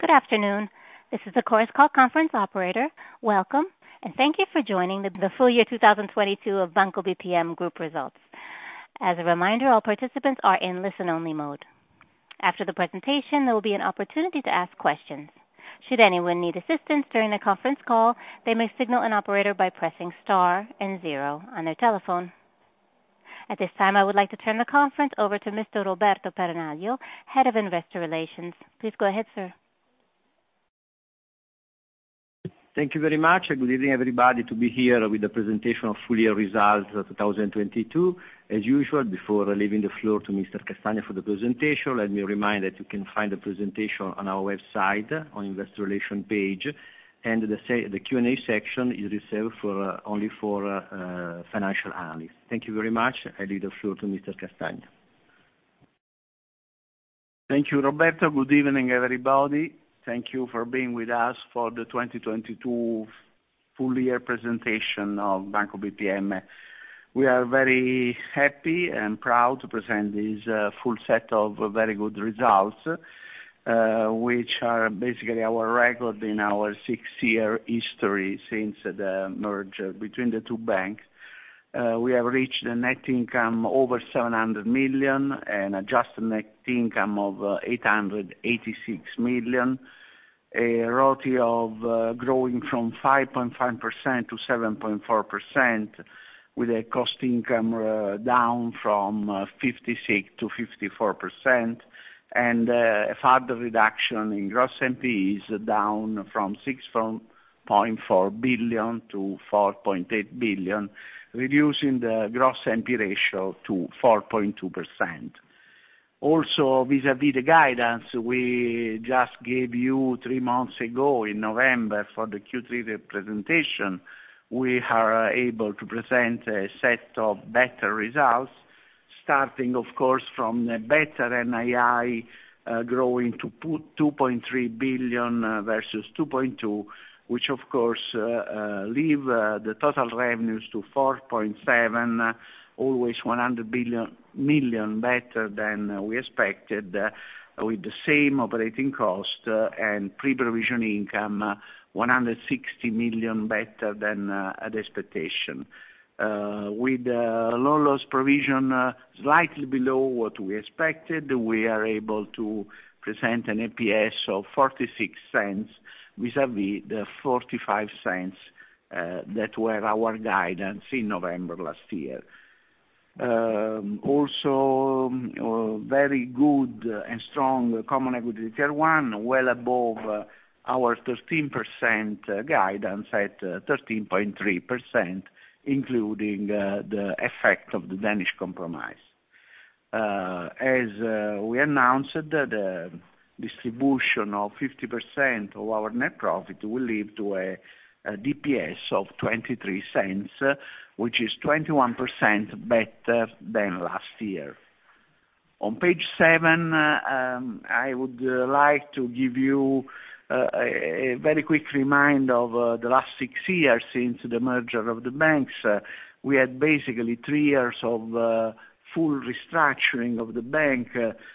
Good afternoon. This is the Chorus Call conference operator. Welcome, and thank you for joining the full year 2022 of Banco BPM Group results. As a reminder, all participants are in listen-only mode. After the presentation, there will be an opportunity to ask questions. Should anyone need assistance during the conference call, they may signal an operator by pressing star and zero on their telephone. At this time, I would like to turn the conference over to Mr. Roberto Peronaglio, Head of Investor Relations. Please go ahead, sir. Thank you very much. Good evening, everybody, to be here with the presentation of full year results of 2022. As usual, before leaving the floor to Mr. Castagna for the presentation, let me remind that you can find the presentation on our website on Investor Relations page, and the Q&A section is reserved for only for financial analysts. Thank you very much. I leave the floor to Mr. Castagna. Thank you, Roberto. Good evening, everybody. Thank you for being with us for the 2022 full year presentation of Banco BPM. We are very happy and proud to present this full set of very good results, which are basically our record in our 6-year history since the merger between the two banks. We have reached a net income over 700 million and adjusted net income of 886 million, a ROTE of growing from 5.5% to 7.4%, with a cost income down from 56 to 54%, and a further reduction in gross NPEs down from 6.4 billion to 4.8 billion, reducing the gross NPE ratio to 4.2%. Also, vis-à-vis the guidance we just gave you 3 months ago in November for the Q3 presentation, we are able to present a set of better results, starting, of course, from the better NII growing to 2.3 billion versus 2.2, which of course leave the total revenues to 4.7, always 100 million better than we expected, with the same operating cost and pre-provision income 160 million better than the expectation. With loan loss provision slightly below what we expected, we are able to present an EPS of 46 cents vis-à-vis the 45 cents that were our guidance in November last year. Also, very good and strong Common Equity Tier 1, well above our 13% guidance at 13.3%, including the effect of the Danish Compromise. As we announced, the distribution of 50% of our net profit will lead to a DPS of 23 cents, which is 21% better than last year. On page 7, I would like to give you a very quick reminder of the last 6 years since the merger of the banks. We had basically 3 years of full restructuring of the bank,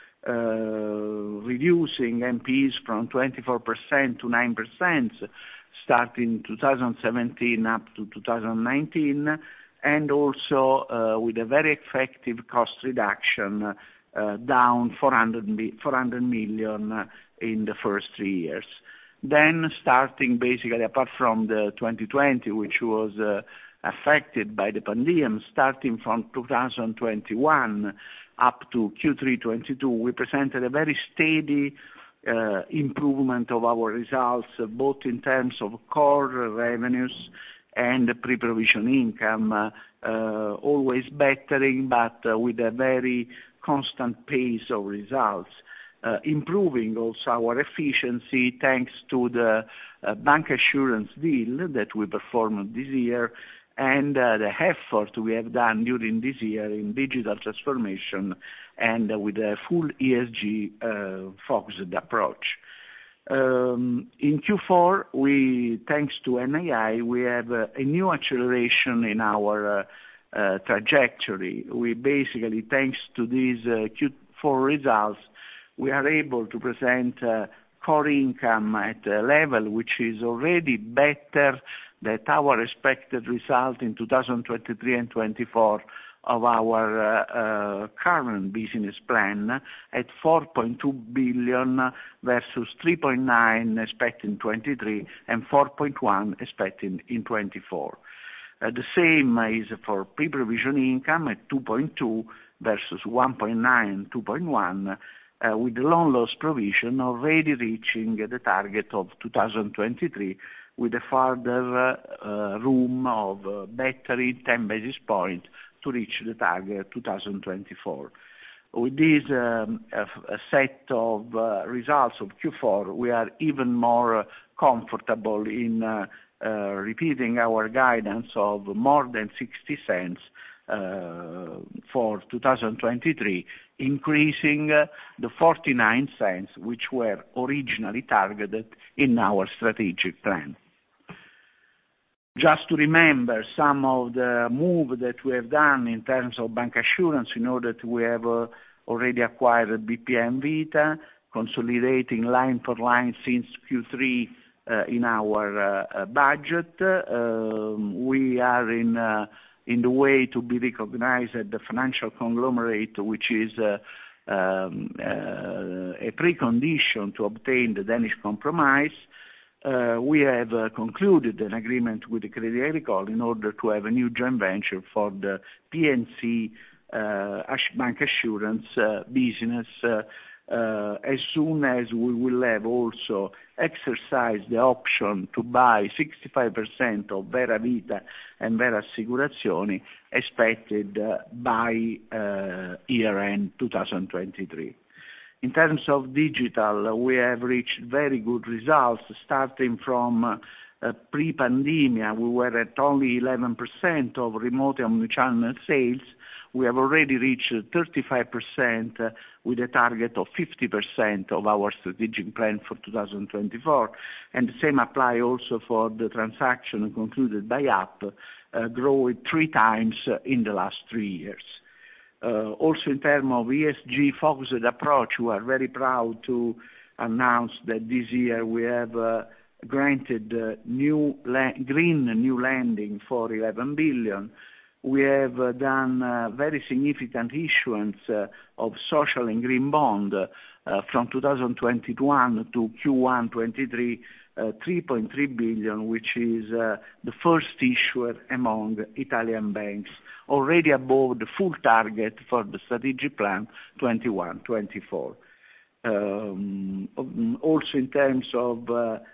reducing NPEs from 24% to 9%, starting 2017 up to 2019, and also with a very effective cost reduction, down 400 million in the first 3 years. Then starting basically apart from the 2020, which was affected by the pandemic, starting from 2021 up to Q3 22, we presented a very steady improvement of our results, both in terms of core revenues and pre-provision income, always bettering, but with a very constant pace of results. Improving also our efficiency thanks to the bancassurance deal that we performed this year, and the effort we have done during this year in digital transformation and with a full ESG focused approach. In Q4, thanks to NII, we have a new acceleration in our trajectory. We basically, thanks to these Q4 results, we are able to present core income at a level which is already better than our expected result in 2023 and 24 of our current business plan at 4.2 billion versus 3.9 expected in 23 and 4.1 expected in 24. The same is for pre-provision income at 2.2 versus 1.9, 2.1, with the loan loss provision already reaching the target of 2023 with a further room of bettering 10 basis points to reach the target 2024. With this a set of results of Q4, we are even more comfortable in repeating our guidance of more than 60 cents for 2023, increasing the 49 cents which were originally targeted in our strategic plan. Just to remember some of the move that we have done in terms of bancassurance, in order that we have already acquired BPM Vita, consolidating line for line since Q3 in our budget. We are in the way to be recognized as the financial conglomerate, which is a precondition to obtain the Danish Compromise. We have concluded an agreement with the Crédit Agricole in order to have a new joint venture for the PNC bancassurance business as soon as we will have also exercised the option to buy 65% of Vera Vita and Vera Assicurazioni expected by year-end 2023. In terms of digital, we have reached very good results starting from pre-pandemia. We were at only 11% of remote omnichannel sales. We have already reached 35% with a target of 50% of our strategic plan for 2024. And the same apply also for the transaction concluded by app, growing 3 times in the last 3 years. Also in terms of ESG focused approach, we are very proud to announce that this year we have granted green new lending for 11 billion. We have done very significant issuance of social and green bond from 2021 to Q1 23, 3.3 billion, which is the first issuer among Italian banks, already above the full target for the strategic plan 21-24. Also in terms of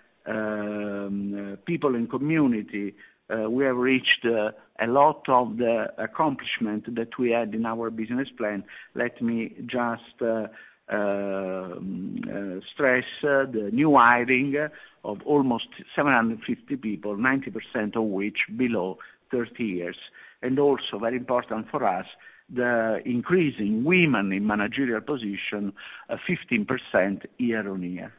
people and community, we have reached a lot of the accomplishment that we had in our business plan. Let me just stress the new hiring of almost 750 people, 90% of which below 30 years. And also very important for us, the increasing women in managerial position, 15% year on year.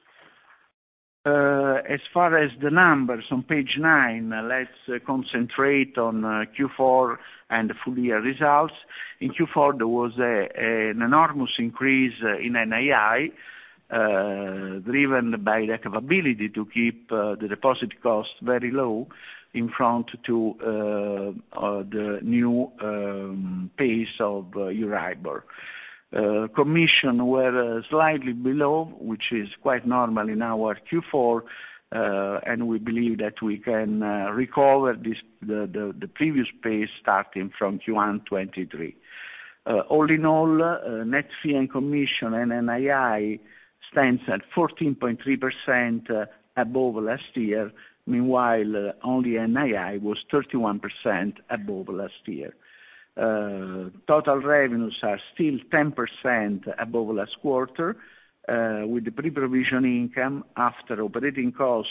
As far as the numbers on page 9, let's concentrate on Q4 and the full year results. In Q4 there was an enormous increase in NII, driven by the capability to keep the deposit cost very low in front to the new pace of Euribor. Commission were slightly below, which is quite normal in our Q4, and we believe that we can recover the previous pace starting from Q1 23. All in all, net fee and commission and NII stands at 14.3% above last year. Meanwhile, only NII was 31% above last year. Total revenues are still 10% above last quarter, with the pre-provision income after operating cost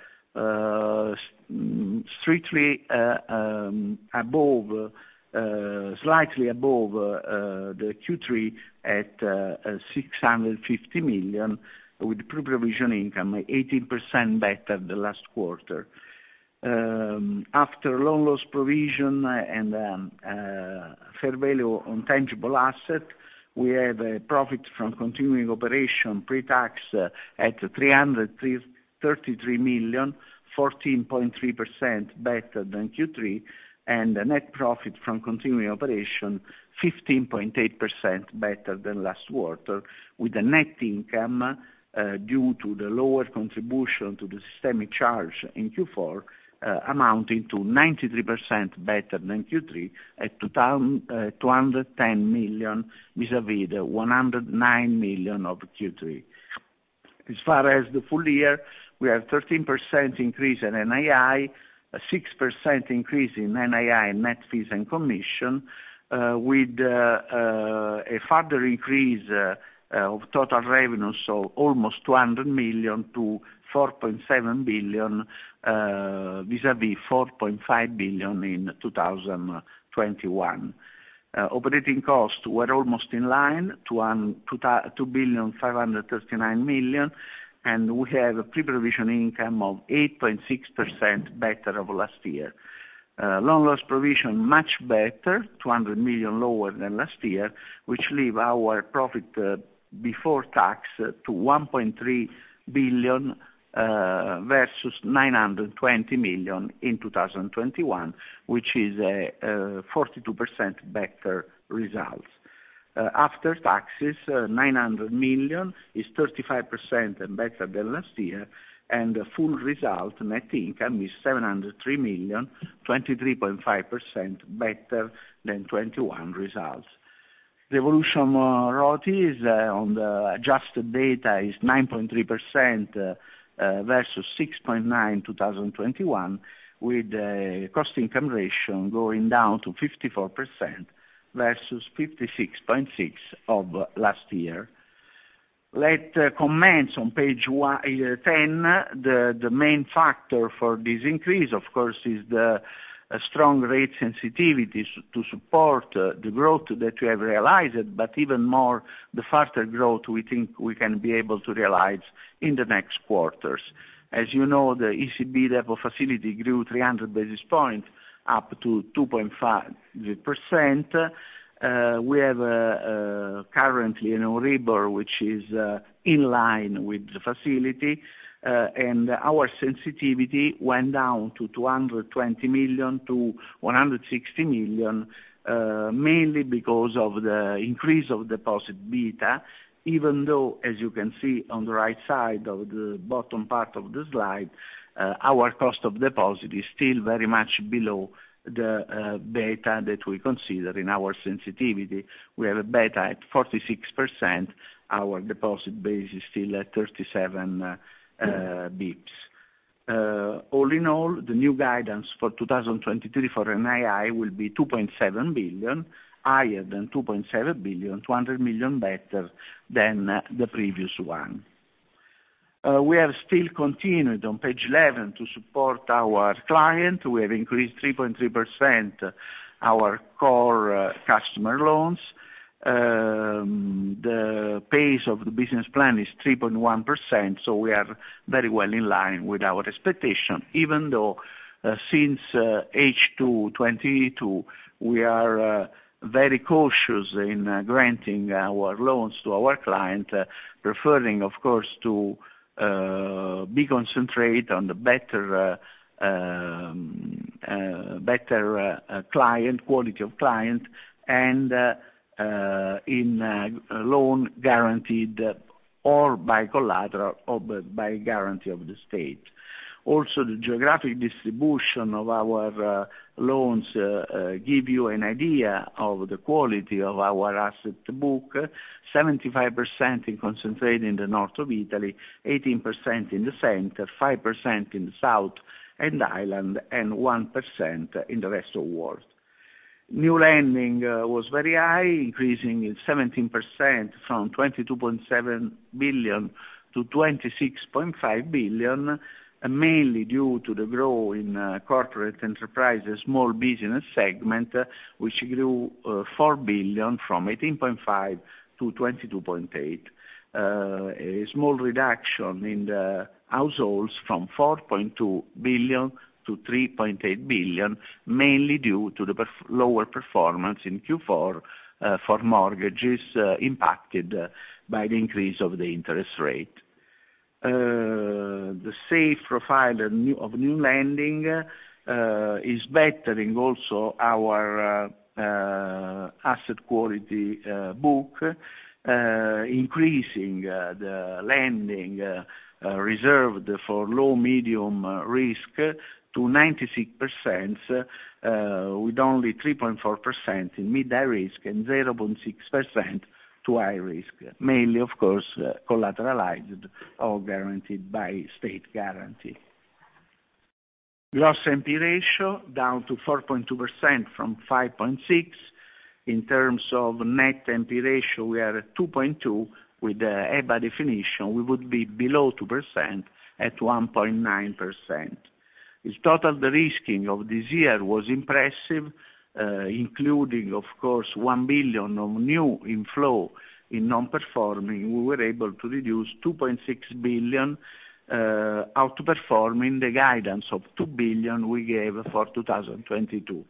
strictly above, slightly above the Q3 at 650 million, with pre-provision income 18% better the last quarter. After loan loss provision and fair value on tangible asset, we have a profit from continuing operation pre-tax at 333 million, 14.3% better than Q3, and a net profit from continuing operation 15.8% better than last quarter, with a net income due to the lower contribution to the systemic charge in Q4 amounting to 93% better than Q3 at 210 million vis-à-vis the 109 million of Q3. As far as the full year, we have 13% increase in NII, a 6% increase in NII net fees and commission, with a further increase of total revenues, so almost 200 million to 4.7 billion vis-à-vis 4.5 billion in 2021. Operating costs were almost in line, 2.539 billion, and we have a pre-provision income of 8.6% better of last year. Loan loss provision much better, 200 million lower than last year, which leave our profit before tax to 1.3 billion versus 920 million in 2021, which is a 42% better results. After taxes, 900 million is 35% better than last year, and the full result, net income, is 703 million, 23.5% better than 21 results. The evolution ROTE is on the adjusted data is 9.3% versus 6.9 2021, with the cost income ratio going down to 54% versus 56.6 of last year. Let comments on page 10. The main factor for this increase, of course, is the strong rate sensitivity to support the growth that we have realized, but even more the further growth we think we can be able to realize in the next quarters. As you know, the ECB deposit facility grew 300 basis points up to 2.5%. We have currently an Euribor which is in line with the facility, and our sensitivity went down to 220 million to 160 million, mainly because of the increase of deposit beta, even though, as you can see on the right side of the bottom part of the slide, our cost of deposit is still very much below the beta that we consider in our sensitivity. We have a beta at 46%. Our deposit base is still at 37 bips. All in all, the new guidance for 2023 for NII will be 2.7 billion, higher than 2.7 billion, 200 million better than the previous one. We have still continued on page 11 to support our client. We have increased 3.3% our core customer loans. The pace of the business plan is 3.1%, so we are very well in line with our expectation, even though since H2 22 we are very cautious in granting our loans to our client, preferring, of course, to be concentrate on the better client, quality of client, and in loan guaranteed or by collateral or by guarantee of the state. Also, the geographic distribution of our loans give you an idea of the quality of our asset book. 75% in concentrated in the north of Italy, 18% in the center, 5% in the south and island, and 1% in the rest of the world. New lending was very high, increasing 17% from 22.7 billion to 26.5 billion, mainly due to the growth in corporate enterprises small business segment, which grew 4 billion from 18.5 to 22.8. A small reduction in the households from 4.2 billion to 3.8 billion, mainly due to the lower performance in Q4 for mortgages impacted by the increase of the interest rate. The safe profile of new lending is bettering also our asset quality book, increasing the lending reserved for low medium risk to 96%, with only 3.4% in mid-high risk and 0.6% to high risk, mainly, of course, collateralized or guaranteed by state guarantee. Gross NP ratio down to 4.2% from 5.6%. In terms of net NP ratio, we are at 2.2%. With the EBA definition, we would be below 2% at 1.9%. Its total de-risking of this year was impressive, including, of course, 1 billion of new inflow in non-performing. We were able to reduce 2.6 billion, outperforming the guidance of 2 billion we gave for 2022.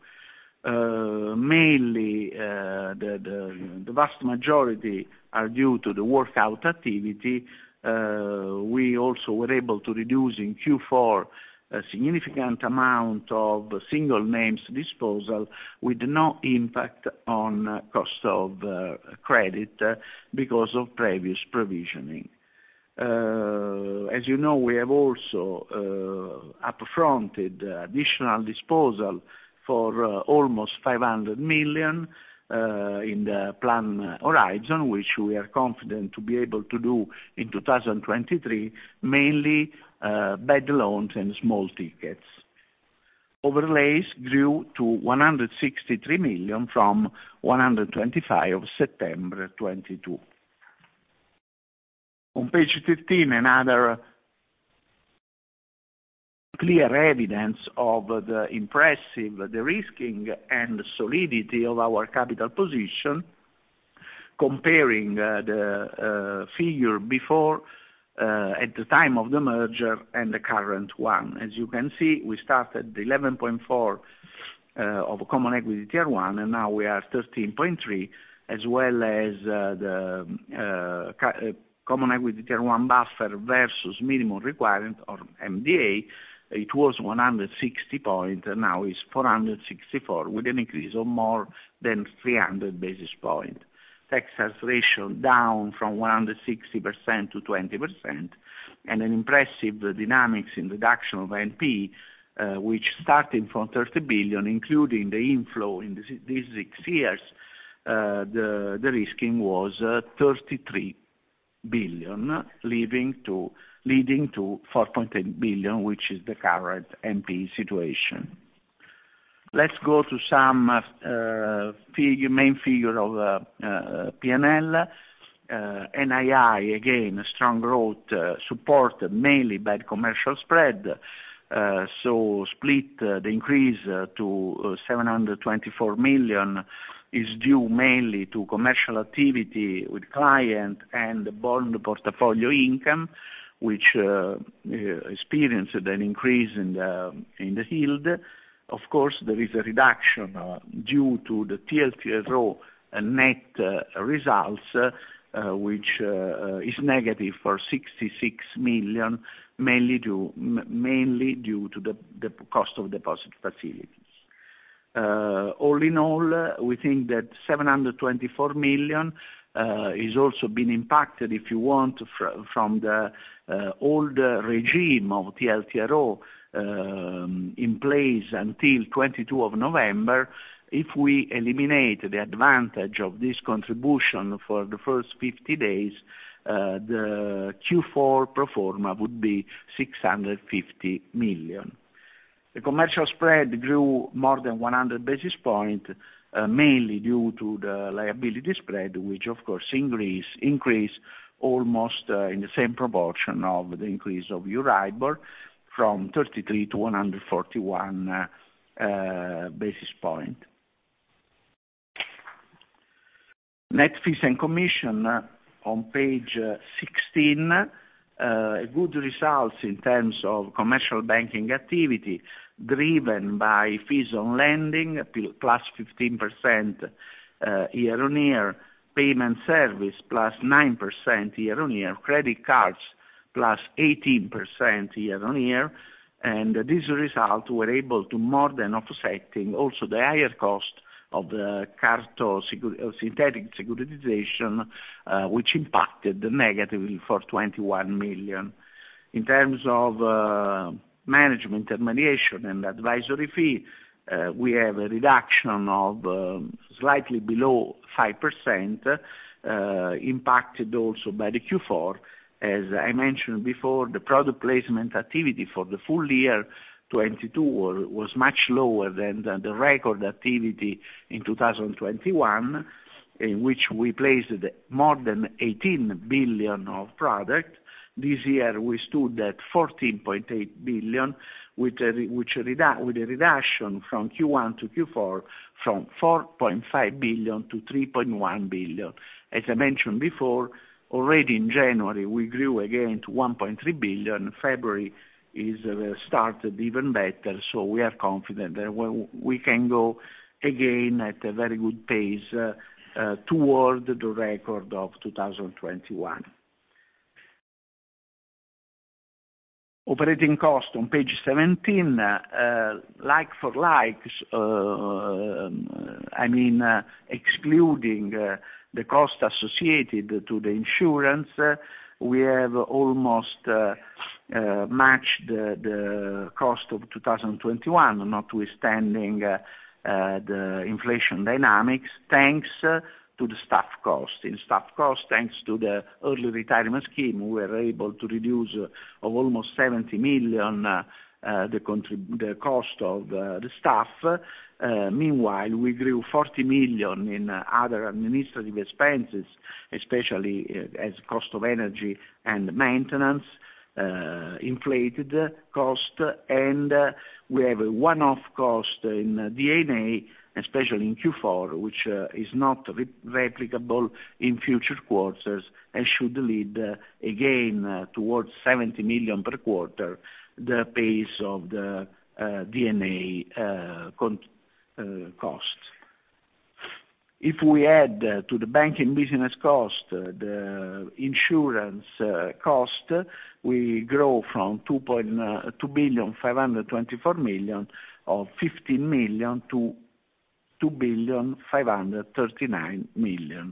Mainly, the vast majority are due to the workout activity. We also were able to reduce in Q4 a significant amount of single names disposal with no impact on cost of credit because of previous provisioning. As you know, we have also upfronted additional disposal for almost 500 million in the plan horizon, which we are confident to be able to do in 2023, mainly bad loans and small tickets. Overlays grew to 163 million from 125 of September 22. On page 15, another clear evidence of the impressive de-risking and solidity of our capital position, comparing the figure before at the time of the merger and the current one. As you can see, we started 11.4 of Common Equity Tier 1, and now we are 13.3, as well as the Common Equity Tier 1 buffer versus minimum requirement, or MDA. It was 160 points, and now it's 464, with an increase of more than 300 basis points. Texas ratio down from 160% to 20%, and an impressive dynamics in reduction of NP, which starting from 30 billion, including the inflow in these 6 years, the risking was 33 billion, leading to 4.8 billion, which is the current NP situation. Let's go to some main figure of P&L. NII, again, strong growth, supported mainly by the commercial spread. So split the increase to 724 million is due mainly to commercial activity with client and bond portfolio income, which experienced an increase in the yield. Of course, there is a reduction due to the TLTRO net results, which is negative for 66 million, mainly due to the cost of deposit facilities. All in all, we think that 724 million is also been impacted, if you want, from the old regime of TLTRO in place until 22 of November. If we eliminate the advantage of this contribution for the first 50 days, the Q4 pro forma would be 650 million. The commercial spread grew more than 100 basis points, mainly due to the liability spread, which of course increase almost in the same proportion of the increase of Euribor, from 33 to 141 basis points. Net fees and commission on page 16, good results in terms of commercial banking activity, driven by fees on lending, plus 15% year-on-year, payment service plus 9% year-on-year, credit cards plus 18% year-on-year, and this result were able to more than offsetting also the higher cost of the synthetic securitization, which impacted negatively for 21 million. In terms of management, intermediation, and advisory fee, we have a reduction of slightly below 5%, impacted also by the Q4. As I mentioned before, the product placement activity for the full year 22 was much lower than the record activity in 2021, in which we placed more than 18 billion of product. This year we stood at 14.8 billion, with a reduction from Q1 to Q4 from 4.5 billion to 3.1 billion. As I mentioned before, already in January we grew again to 1.3 billion. February is started even better, so we are confident that we can go again at a very good pace toward the record of 2021. Operating cost on page 17, like for like, excluding the cost associated to the insurance, we have almost matched the cost of 2021, notwithstanding the inflation dynamics, thanks to the staff cost. In staff cost, thanks to the early retirement scheme, we were able to reduce of almost 70 million the cost of the staff. Meanwhile, we grew 40 million in other administrative expenses, especially as cost of energy and maintenance, inflated cost, and we have a one-off cost in D&A, especially in Q4, which is not replicable in future quarters and should lead again towards 70 million per quarter, the pace of the D&A cost. If we add to the banking business cost the insurance cost, we grow from 2,524 million of 15 million to 2,539 million.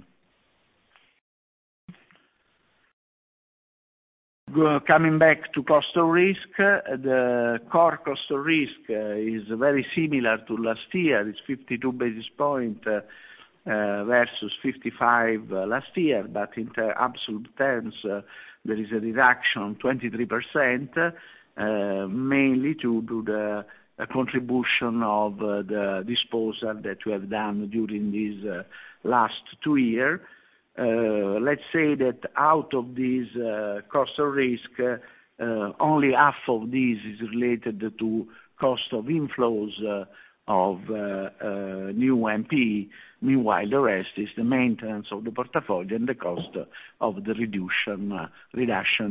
Coming back to cost of risk, the core cost of risk is very similar to last year. It's 52 basis points versus 55 last year, but in absolute terms there is a reduction 23%, mainly due to the contribution of the disposal that we have done during these last 2 years. Let's say that out of this cost of risk, only half of this is related to cost of inflows of new NPE. Meanwhile, the rest is the maintenance of the portfolio and the cost of the reduction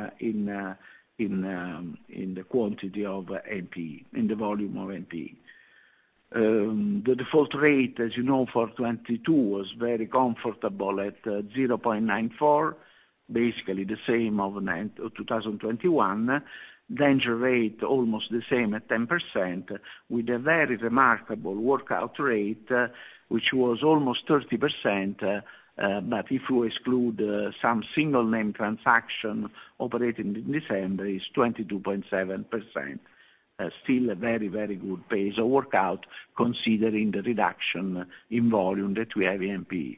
in the quantity of NPE, in the volume of NPE. The default rate, as you know, for 22 was very comfortable at 0.94, basically the same of 2021. Danger rate almost the same at 10%, with a very remarkable workout rate, which was almost 30%, but if you exclude some single name transaction operating in December, is 22.7%. Still a very, very good pace of workout considering the reduction in volume that we have in NPE.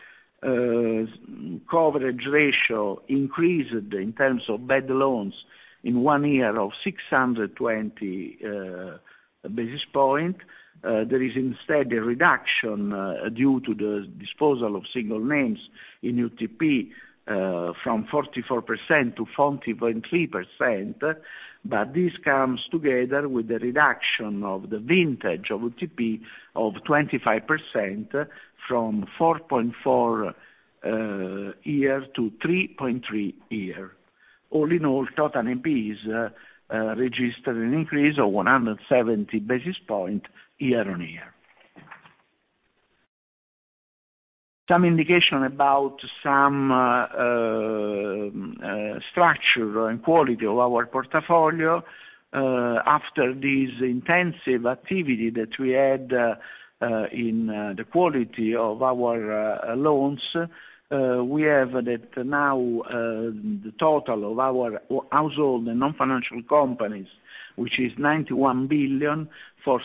Coverage ratio increased in terms of bad loans in 1 year of 620 basis points. There is instead a reduction due to the disposal of single names in UTP from 44% to 40.3%, but this comes together with the reduction of the vintage of UTP of 25% from 4.4 year to 3.3 year. All in all, total NPEs registered an increase of 170 basis points year on year. Some indication about some structure and quality of our portfolio. After this intensive activity that we had in the quality of our loans, we have that now the total of our household and non-financial companies, which is 91 billion for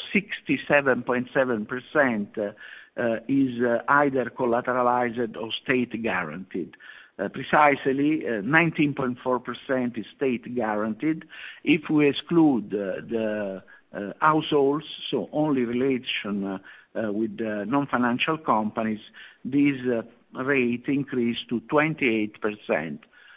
67.7%, is either collateralized or state guaranteed. Precisely 19.4% is state guaranteed. If we exclude the households, so only relation with the non-financial companies, this rate increased to 28%.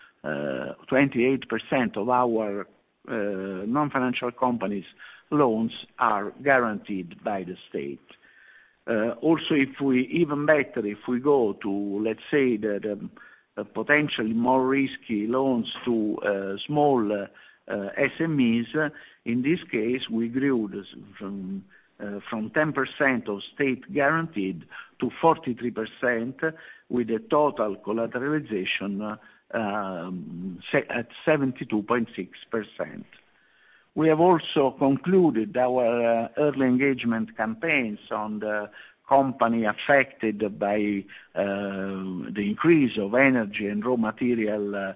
28% of our non-financial companies loans are guaranteed by the state. Also, if we go to, let's say, the potentially more risky loans to small SMEs, in this case we grew from 10% of state guaranteed to 43%, with a total collateralization at 72.6%. We have also concluded our early engagement campaigns on the company affected by the increase of energy and raw material.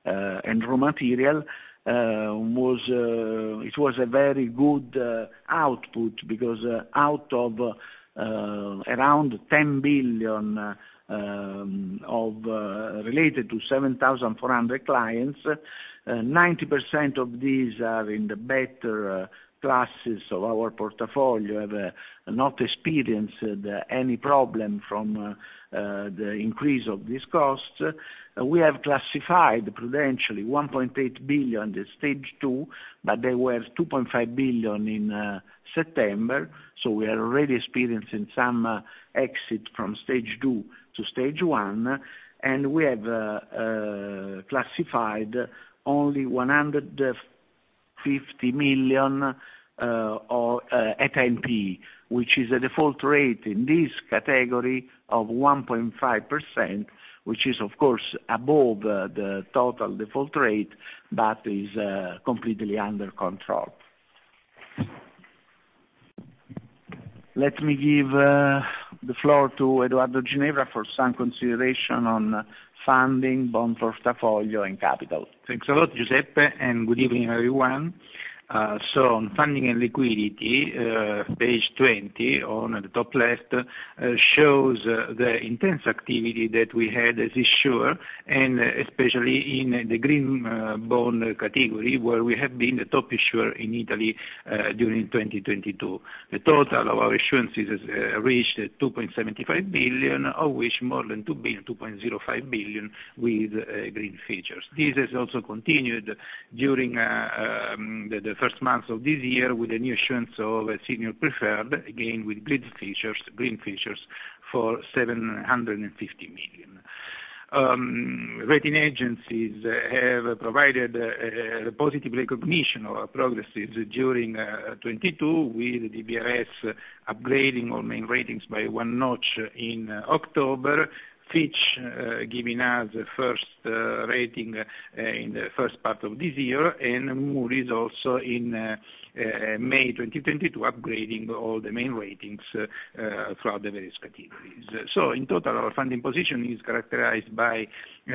It was a very good output, because out of around 10 billion related to 7,400 clients, 90% of these are in the better classes of our portfolio, have not experienced any problem from the increase of these costs. We have classified prudentially 1.8 billion in stage 2, but they were 2.5 billion in September, so we are already experiencing some exit from stage 2 to stage 1, and we have classified only 150 million at NPE, which is a default rate in this category of 1.5%, which is of course above the total default rate, but is completely under control. Let me give the floor to Edoardo Ginevra for some consideration on funding, bond portfolio and capital. Thanks a lot, Giuseppe, and good evening, everyone. So on funding and liquidity, page 20 on the top left shows the intense activity that we had as issuer, and especially in the green bond category, where we have been the top issuer in Italy during 2022. The total of our issuances has reached 2.75 billion, of which more than 2 billion, 2.05 billion with green features. This has also continued during the first months of this year with the new issuance of a senior preferred, again with green features for 750 million. Rating agencies have provided a positive recognition of our progresses during 22, with the DBRS upgrading all main ratings by one notch in October, Fitch giving us a first rating in the first part of this year, and Moody's also in May 2022 upgrading all the main ratings throughout the various categories. So in total, our funding position is characterized by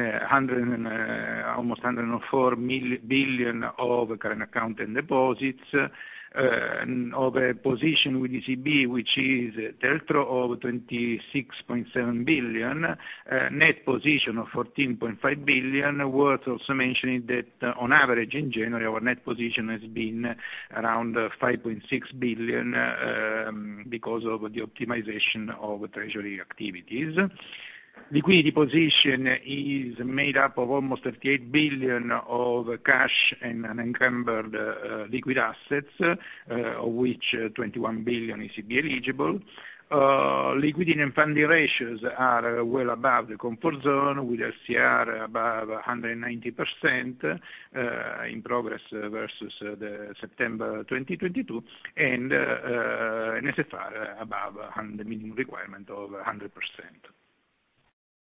almost 104 billion of current account and deposits, of a position with ECB, which is TLTRO of 26.7 billion, net position of 14.5 billion. Worth also mentioning that on average in January our net position has been around 5.6 billion because of the optimization of treasury activities. Liquidity position is made up of almost 38 billion of cash and unencumbered liquid assets, of which 21 billion ECB eligible. Liquidity and funding ratios are well above the comfort zone, with LCR above 190% in progress versus the September 2022, and NSFR above the minimum requirement of 100%.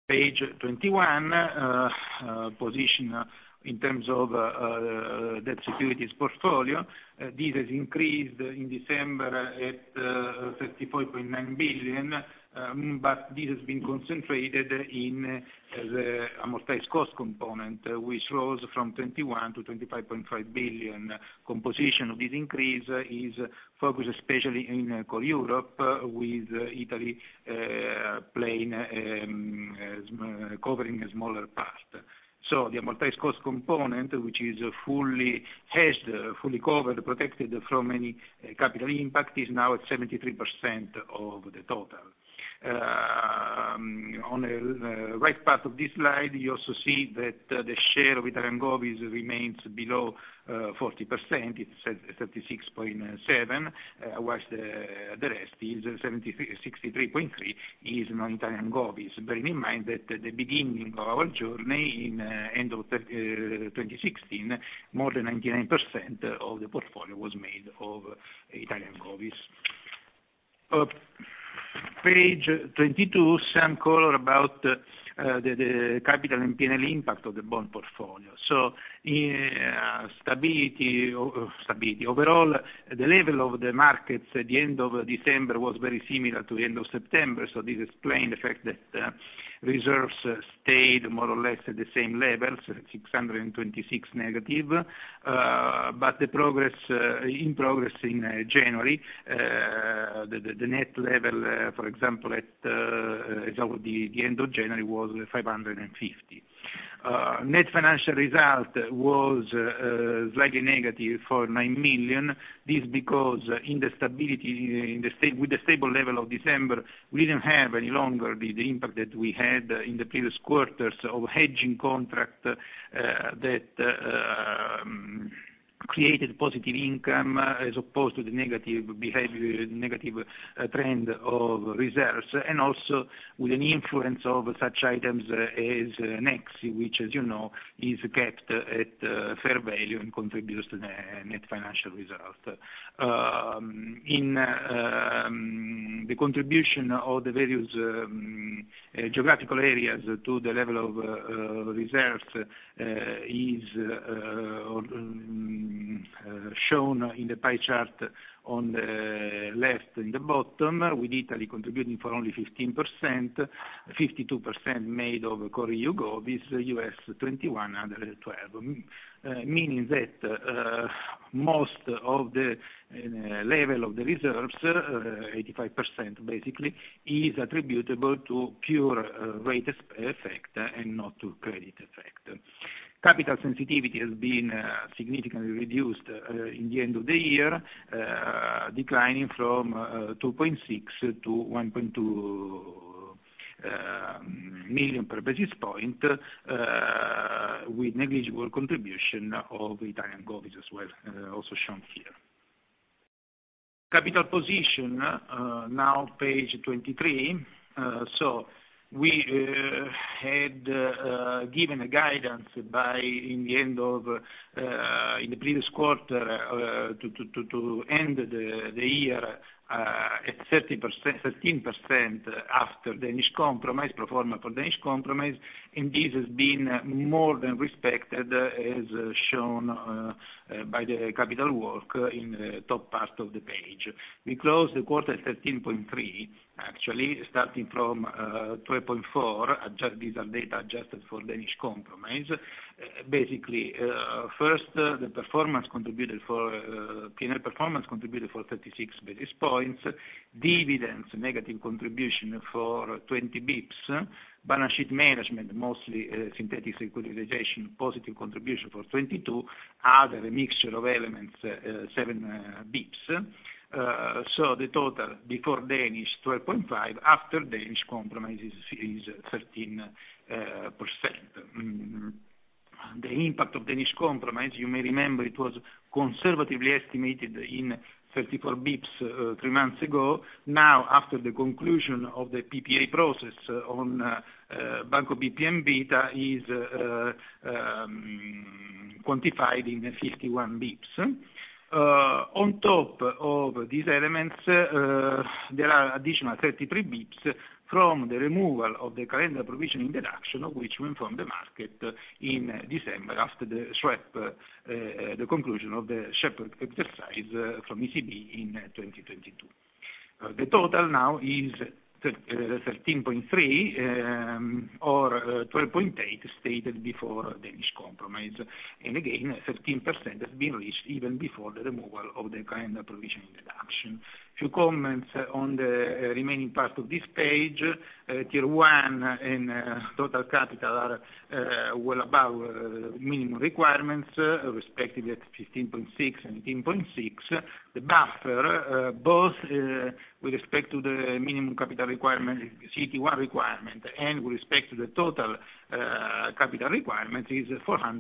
Page 21, position in terms of debt securities portfolio. This has increased in December at 34.9 billion, but this has been concentrated in the amortized cost component, which rose from 21 to 25.5 billion. Composition of this increase is focused especially in core Europe, with Italy covering a smaller part. So the amortized cost component, which is fully hedged, fully covered, protected from any capital impact, is now at 73% of the total. On the right part of this slide, you also see that the share of Italian govies remains below 40%. It's at 36.7, whilst the rest is 63.3 is non-Italian govies. Bearing in mind that at the beginning of our journey, in end of 2016, more than 99% of the portfolio was made of Italian govies. Page 22, some color about the capital and P&L impact of the bond portfolio. So stability. Overall, the level of the markets at the end of December was very similar to the end of September, so this explains the fact that reserves stayed more or less at the same levels, 626 negative, but the progress in January, the net level, for example, as of the end of January was 550. Net financial result was slightly negative for 9 million. This because with the stable level of December, we didn't have any longer the impact that we had in the previous quarters of hedging contract that created positive income as opposed to the negative behavior, negative trend of reserves, and also with an influence of such items as Nexi, which, as you know, is kept at fair value and contributes to the net financial result. In the contribution of the various geographical areas to the level of reserves is shown in the pie chart on the left in the bottom, with Italy contributing for only 15%, 52% made of core EU govies, US 21, other 12, meaning that most of the level of the reserves, 85% basically, is attributable to pure rate effect and not to credit effect. Capital sensitivity has been significantly reduced in the end of the year, declining from 2.6 to 1.2 million per basis point, with negligible contribution of Italian govies as well, also shown here. Capital position, now page 23. So we had given a guidance in the end of in the previous quarter to end the year at 13% after Danish Compromise, pro forma for Danish Compromise, and this has been more than respected, as shown by the capital work in the top part of the page. We closed the quarter at 13.3, actually, starting from 12.4. These are data adjusted for Danish Compromise. Basically, first, the performance contributed for P&L performance contributed for 36 basis points, dividends negative contribution for 20 bips, balance sheet management, mostly synthetic securitization, positive contribution for 22, other a mixture of elements, 7 bips. So the total before Danish 12.5, after Danish Compromise is 13%. The impact of Danish Compromise, you may remember, it was conservatively estimated in 34 bips 3 months ago. Now, after the conclusion of the PPA process on Banco BPM Vita, is quantified in 51 bips. On top of these elements, there are additional 33 bips from the removal of the calendar provisioning deduction, of which we informed the market in December after the SREP, the conclusion of the SREP exercise from ECB in 2022. The total now is 13.3 or 12.8 stated before Danish Compromise. And again, 13% has been reached even before the removal of the calendar provisioning deduction. Few comments on the remaining part of this page. Tier 1 and total capital are well above minimum requirements, respectively at 15.6 and 18.6. The buffer, both with respect to the minimum capital requirement, CET1 requirement, and with respect to the total capital requirement, is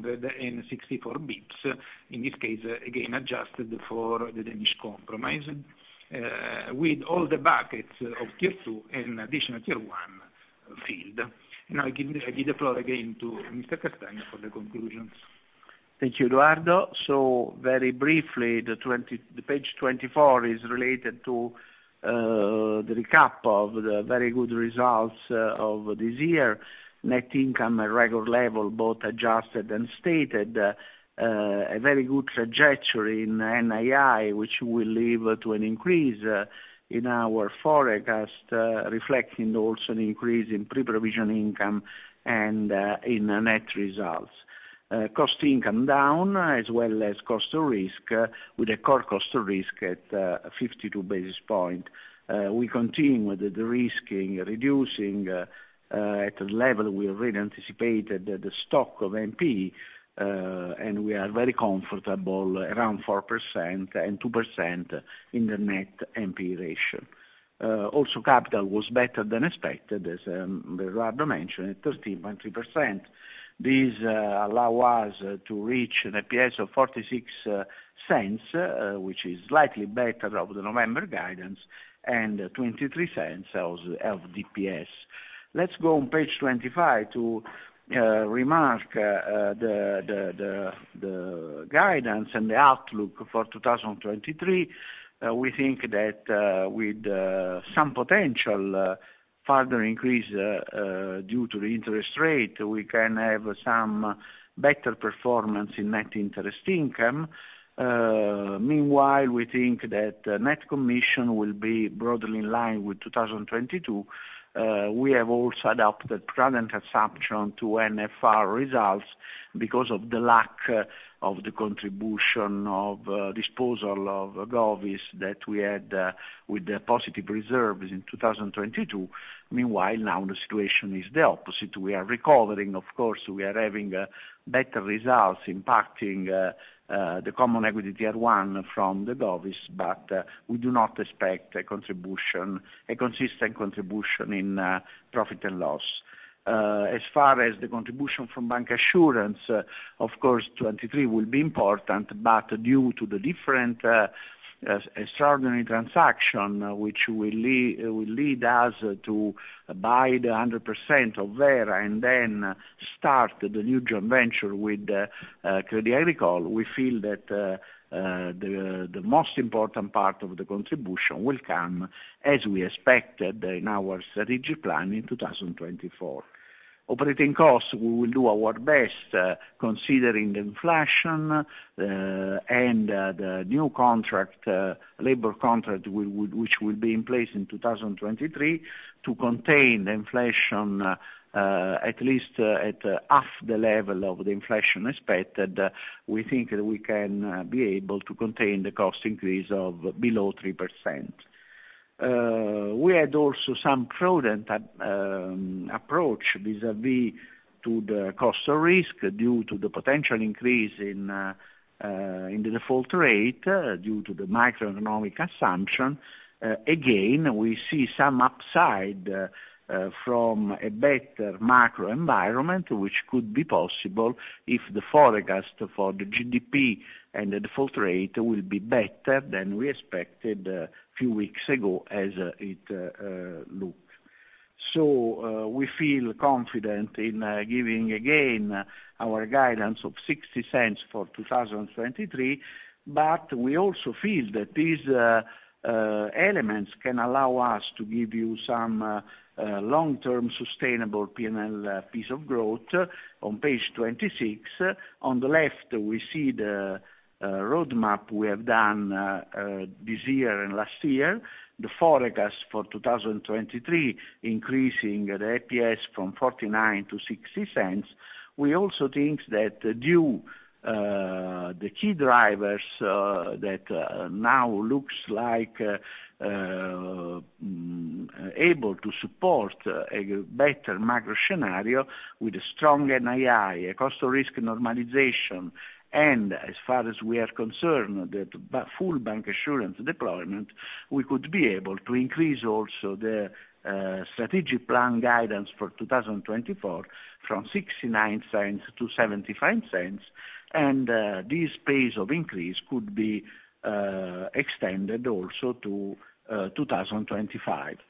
464 bips. In this case, again, adjusted for the Danish Compromise, with all the buckets of Tier 2 and additional Tier 1 filled. Now I give the floor again to Mr. Castagna for the conclusions. Thank you, Edoardo. So very briefly, the page 24 is related to the recap of the very good results of this year. Net income at record level, both adjusted and stated. A very good trajectory in NII, which will lead to an increase in our forecast, reflecting also an increase in pre-provision income and in net results. Cost income down, as well as cost of risk, with a core cost of risk at 52 basis points. We continue with the de-risking, reducing at the level we already anticipated the stock of NPE, and we are very comfortable around 4% and 2% in the net NPE ratio. Also, capital was better than expected, as Edoardo mentioned, at 13.3%. These allow us to reach an EPS of 46 cents, which is slightly better of the November guidance, and 23 cents of DPS. Let's go on page 25 to remark the guidance and the outlook for 2023. We think that with some potential further increase due to the interest rate, we can have some better performance in net interest income. Meanwhile, we think that net commission will be broadly in line with 2022. We have also adopted prudent assumption to NFR results because of the lack of the contribution of disposal of Govies that we had with the positive reserves in 2022. Meanwhile, now the situation is the opposite. We are recovering, of course, we are having better results impacting the common equity tier 1 from the Govies, but we do not expect a consistent contribution in profit and loss. As far as the contribution from bancassurance, of course, 23 will be important, but due to the different extraordinary transaction, which will lead us to buy the 100% of Vera and then start the new joint venture with Crédit Agricole, we feel that the most important part of the contribution will come as we expected in our strategic plan in 2024. Operating costs, we will do our best considering the inflation and the new contract, labor contract which will be in place in 2023 to contain the inflation at least at half the level of the inflation expected. We think that we can be able to contain the cost increase of below 3%. We had also some prudent approach vis-à-vis to the cost of risk due to the potential increase in the default rate due to the macroeconomic assumption. Again, we see some upside from a better macro environment, which could be possible if the forecast for the GDP and the default rate will be better than we expected a few weeks ago as it looked. So we feel confident in giving again our guidance of 60 cents for 2023, but we also feel that these elements can allow us to give you some long-term sustainable P&L piece of growth. On page 26, on the left, we see the roadmap we have done this year and last year, the forecast for 2023 increasing the EPS from 49 to 60 cents. We also think that due the key drivers that now looks like able to support a better macro scenario with a strong NII, a cost of risk normalization, and as far as we are concerned, the full bank assurance deployment, we could be able to increase also the strategic plan guidance for 2024 from 69 cents to 75 cents, and this pace of increase could be extended also to 2025.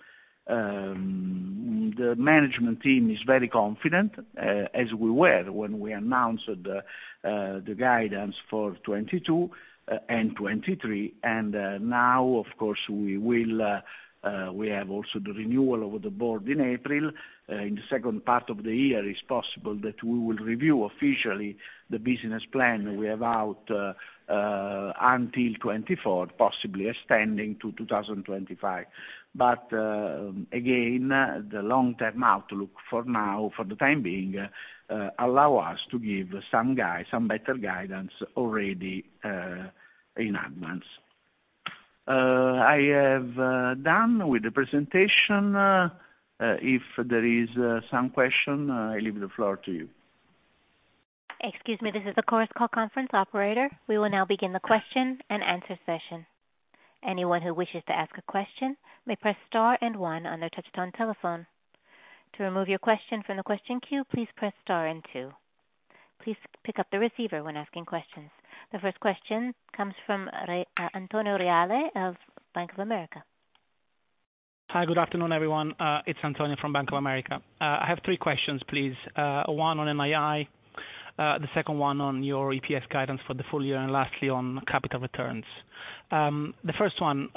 The management team is very confident, as we were when we announced the guidance for 22 and 23, and now, of course, we will. We have also the renewal of the board in April. In the second part of the year, it's possible that we will review officially the business plan we have out until 24, possibly extending to 2025. But again, the long-term outlook for now, for the time being, allow us to give some better guidance already in advance. I have done with the presentation. If there is some question, I leave the floor to you. Excuse me, this is the Chorus Call conference operator. We will now begin the question and answer session. Anyone who wishes to ask a question may press star and one on their touch-tone telephone. To remove your question from the question queue, please press star and two. Please pick up the receiver when asking questions. The first question comes from Antonio Reale of Bank of America. Hi, good afternoon, everyone. It's Antonio from Bank of America. I have three questions, please. One on NII, the second one on your EPS guidance for the full year, and lastly on capital returns. The first one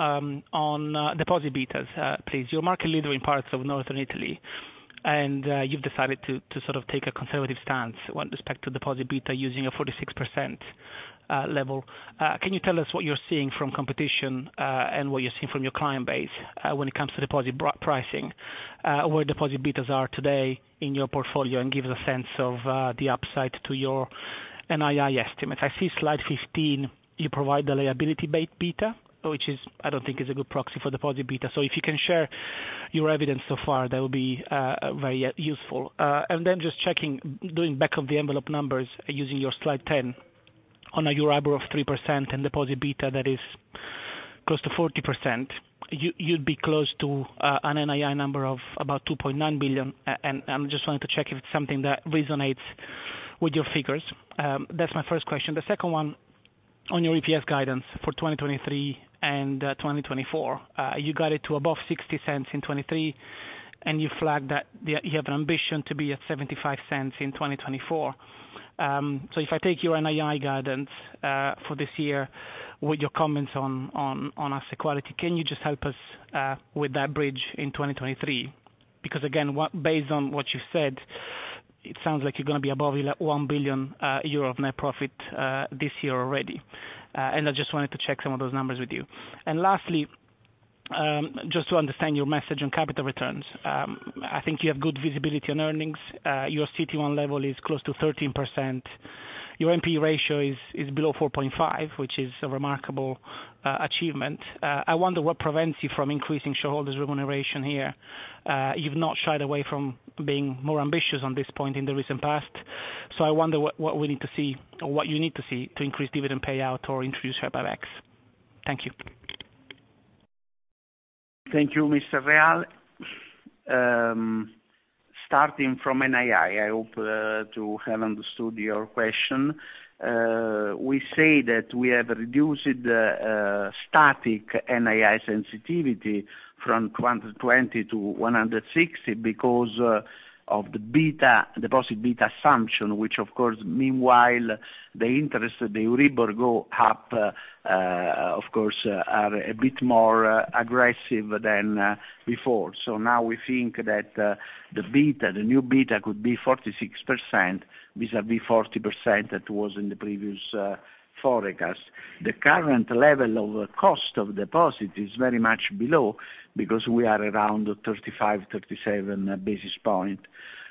on deposit betas, please. You're market leader in parts of northern Italy, and you've decided to sort of take a conservative stance with respect to deposit beta using a 46% level. Can you tell us what you're seeing from competition and what you're seeing from your client base when it comes to deposit pricing, where deposit betas are today in your portfolio, and give us a sense of the upside to your NII estimates? I see slide 15, you provide the liability beta, which is, I don't think is a good proxy for deposit beta. So if you can share your evidence so far, that would be very useful. And then just checking, doing back of the envelope numbers using your slide 10 on a Euribor of 3% and deposit beta that is close to 40%, you'd be close to an NII number of about 2.9 billion. And I'm just wanting to check if it's something that resonates with your figures. That's my first question. The second one, on your EPS guidance for 2023 and 2024, you got it to above 60 cents in 23, and you flagged that you have an ambition to be at 75 cents in 2024. So if I take your NII guidance for this year with your comments on asset quality, can you just help us with that bridge in 2023? Because again, based on what you said, it sounds like you're going to be above 1 billion euro of net profit this year already. And I just wanted to check some of those numbers with you. And lastly, just to understand your message on capital returns, I think you have good visibility on earnings. Your CET1 level is close to 13%. Your NPE ratio is below 4.5, which is a remarkable achievement. I wonder what prevents you from increasing shareholders' remuneration here. You've not shied away from being more ambitious on this point in the recent past. So I wonder what we need to see, or what you need to see, to increase dividend payout or introduce share buybacks. Thank you. Thank you, Mr. Real. Starting from NII, I hope to have understood your question. We say that we have reduced static NII sensitivity from 120 to 160 because of the beta, deposit beta assumption, which of course, meanwhile, the interest, the Euribor go up, of course, are a bit more aggressive than before. So now we think that the beta, the new beta could be 46% vis-à-vis 40% that was in the previous forecast. The current level of cost of deposit is very much below, because we are around 35-37 basis point.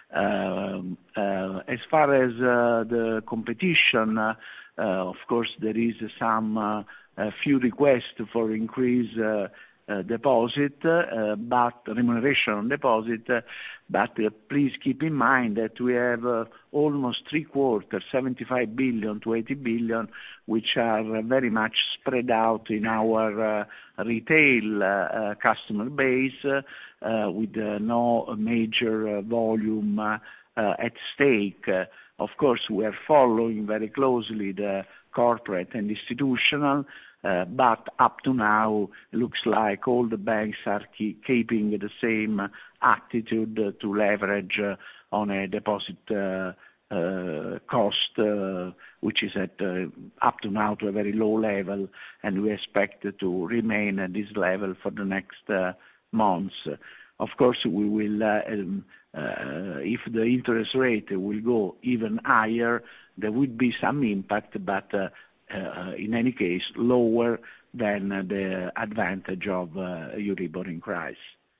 As far as the competition, of course there is some few requests for increase deposit, but remuneration on deposit, but please keep in mind that we have almost 3/4, 75 billion to 80 billion, which are very much spread out in our retail customer base, with no major volume at stake. Of course, we are following very closely the corporate and institutional, but up to now, looks like all the banks are keeping the same attitude to leverage on a deposit cost, which is at up to now to a very low level, and we expect it to remain at this level for the next months. Of course, we will, if the interest rate will go even higher, there would be some impact, but in any case, lower than the advantage of Euribor increase.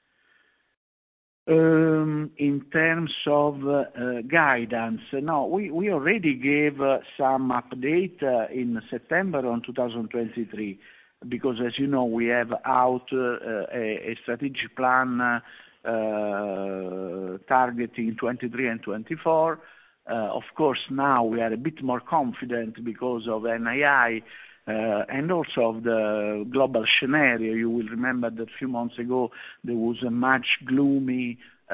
In terms of guidance, no, we already gave some update in September on 2023, because as you know, we have out a strategic plan targeting 23 and 24. Of course, now we are a bit more confident because of NII and also of the global scenario. You will remember that a few months ago there was a much gloomy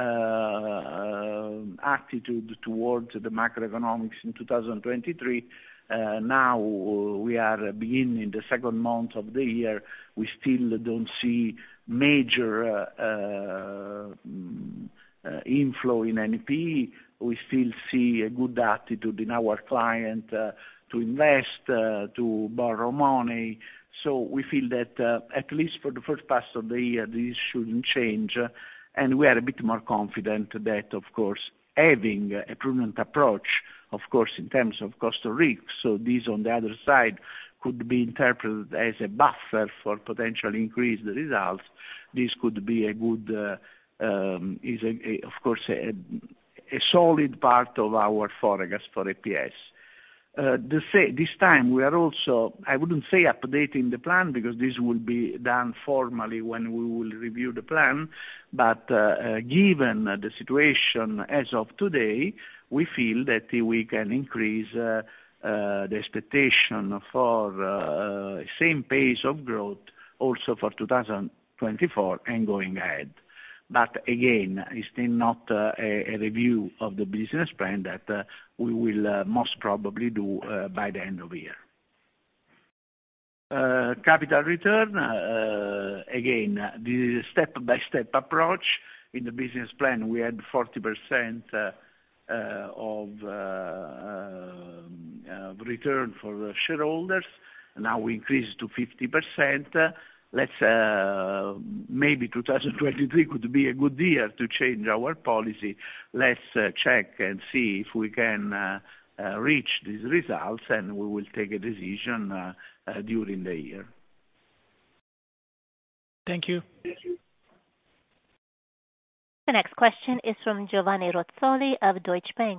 attitude towards the macroeconomics in 2023. Now we are beginning the second month of the year. We still don't see major inflow in NPE. We still see a good attitude in our client to invest, to borrow money. So we feel that at least for the first part of the year, this shouldn't change, and we are a bit more confident that, of course, having a prudent approach, of course, in terms of cost of risk, so this on the other side could be interpreted as a buffer for potential increase the results. This could be a good, of course, a solid part of our forecast for EPS. This time we are also, I wouldn't say updating the plan, because this will be done formally when we will review the plan, but given the situation as of today, we feel that we can increase the expectation for same pace of growth also for 2024 and going ahead. But again, it's still not a review of the business plan that we will most probably do by the end of the year. Capital return, again, this is a step-by-step approach. In the business plan, we had 40% of return for the shareholders. Now we increase to 50%. Let's maybe 2023 could be a good year to change our policy. Let's check and see if we can reach these results, and we will take a decision during the year. Thank you. The next question is from Giovanni Razzoli of Deutsche Bank.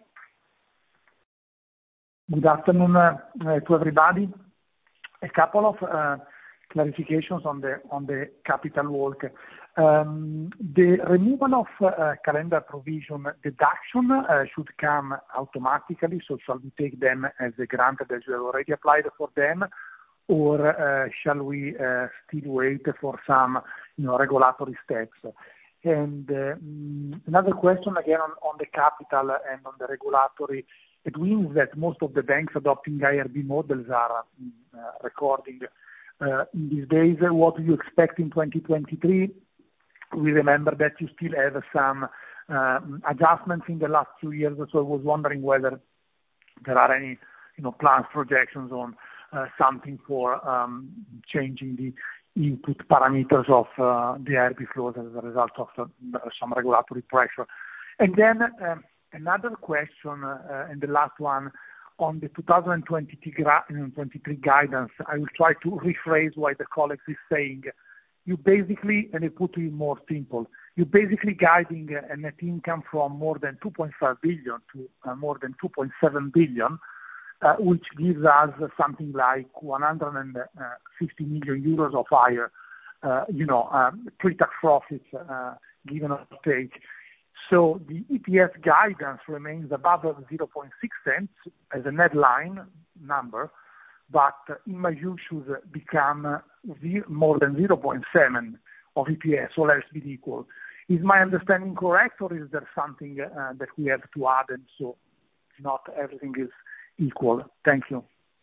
Good afternoon to everybody. A couple of clarifications on the capital walk. The removal of calendar provision deduction should come automatically, so shall we take them as a grant that you have already applied for them, or shall we still wait for some regulatory steps? And another question again on the capital and on the regulatory. It means that most of the banks adopting IRB models are recording in these days. What do you expect in 2023? We remember that you still have some adjustments in the last 2 years. So I was wondering whether there are any, plans, projections on something for changing the input parameters of the IRB floors as a result of some regulatory pressure. And then another question, and the last one, on the 2023 guidance. I will try to rephrase what the colleagues is saying. You basically, and I put it more simple, you're basically guiding a net income from more than 2.5 billion to more than 2.7 billion, which gives us something like 150 million euros of higher, pre-tax profits, given or take. So the EPS guidance remains above 0.6 cents as a net line number, but in my view should become more than 0.7 of EPS, all else being equal. Is my understanding correct, or is there something that we have to add, and so not everything is equal? Thank you.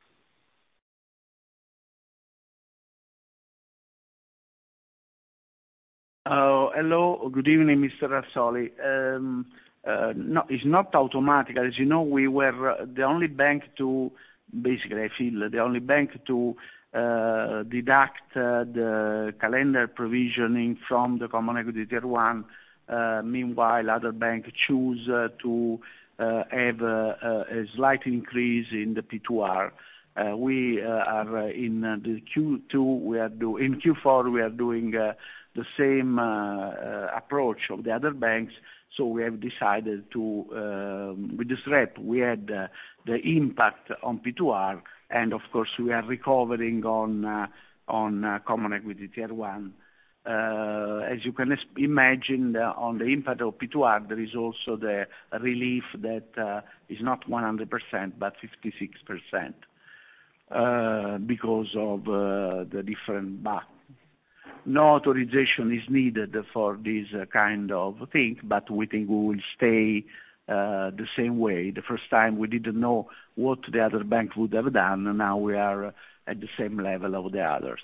Hello, good evening, Mr. Razzoli. No, it's not automatic. As you know, we were the only bank to, basically I feel, the only bank to deduct the calendar provisioning from the Common Equity Tier 1. Meanwhile, other banks choose to have a slight increase in the P2R. We are in the Q2. In Q4 we are doing the same approach of the other banks. So we have decided to, with this rep, we had the impact on P2R, and of course we are recovering on Common Equity Tier 1. As you can imagine, on the impact of P2R, there is also the relief that is not 100% but 56%, because of the different BAC. No authorization is needed for this kind of thing, but we think we will stay the same way. The first time we didn't know what the other bank would have done, and now we are at the same level of the others.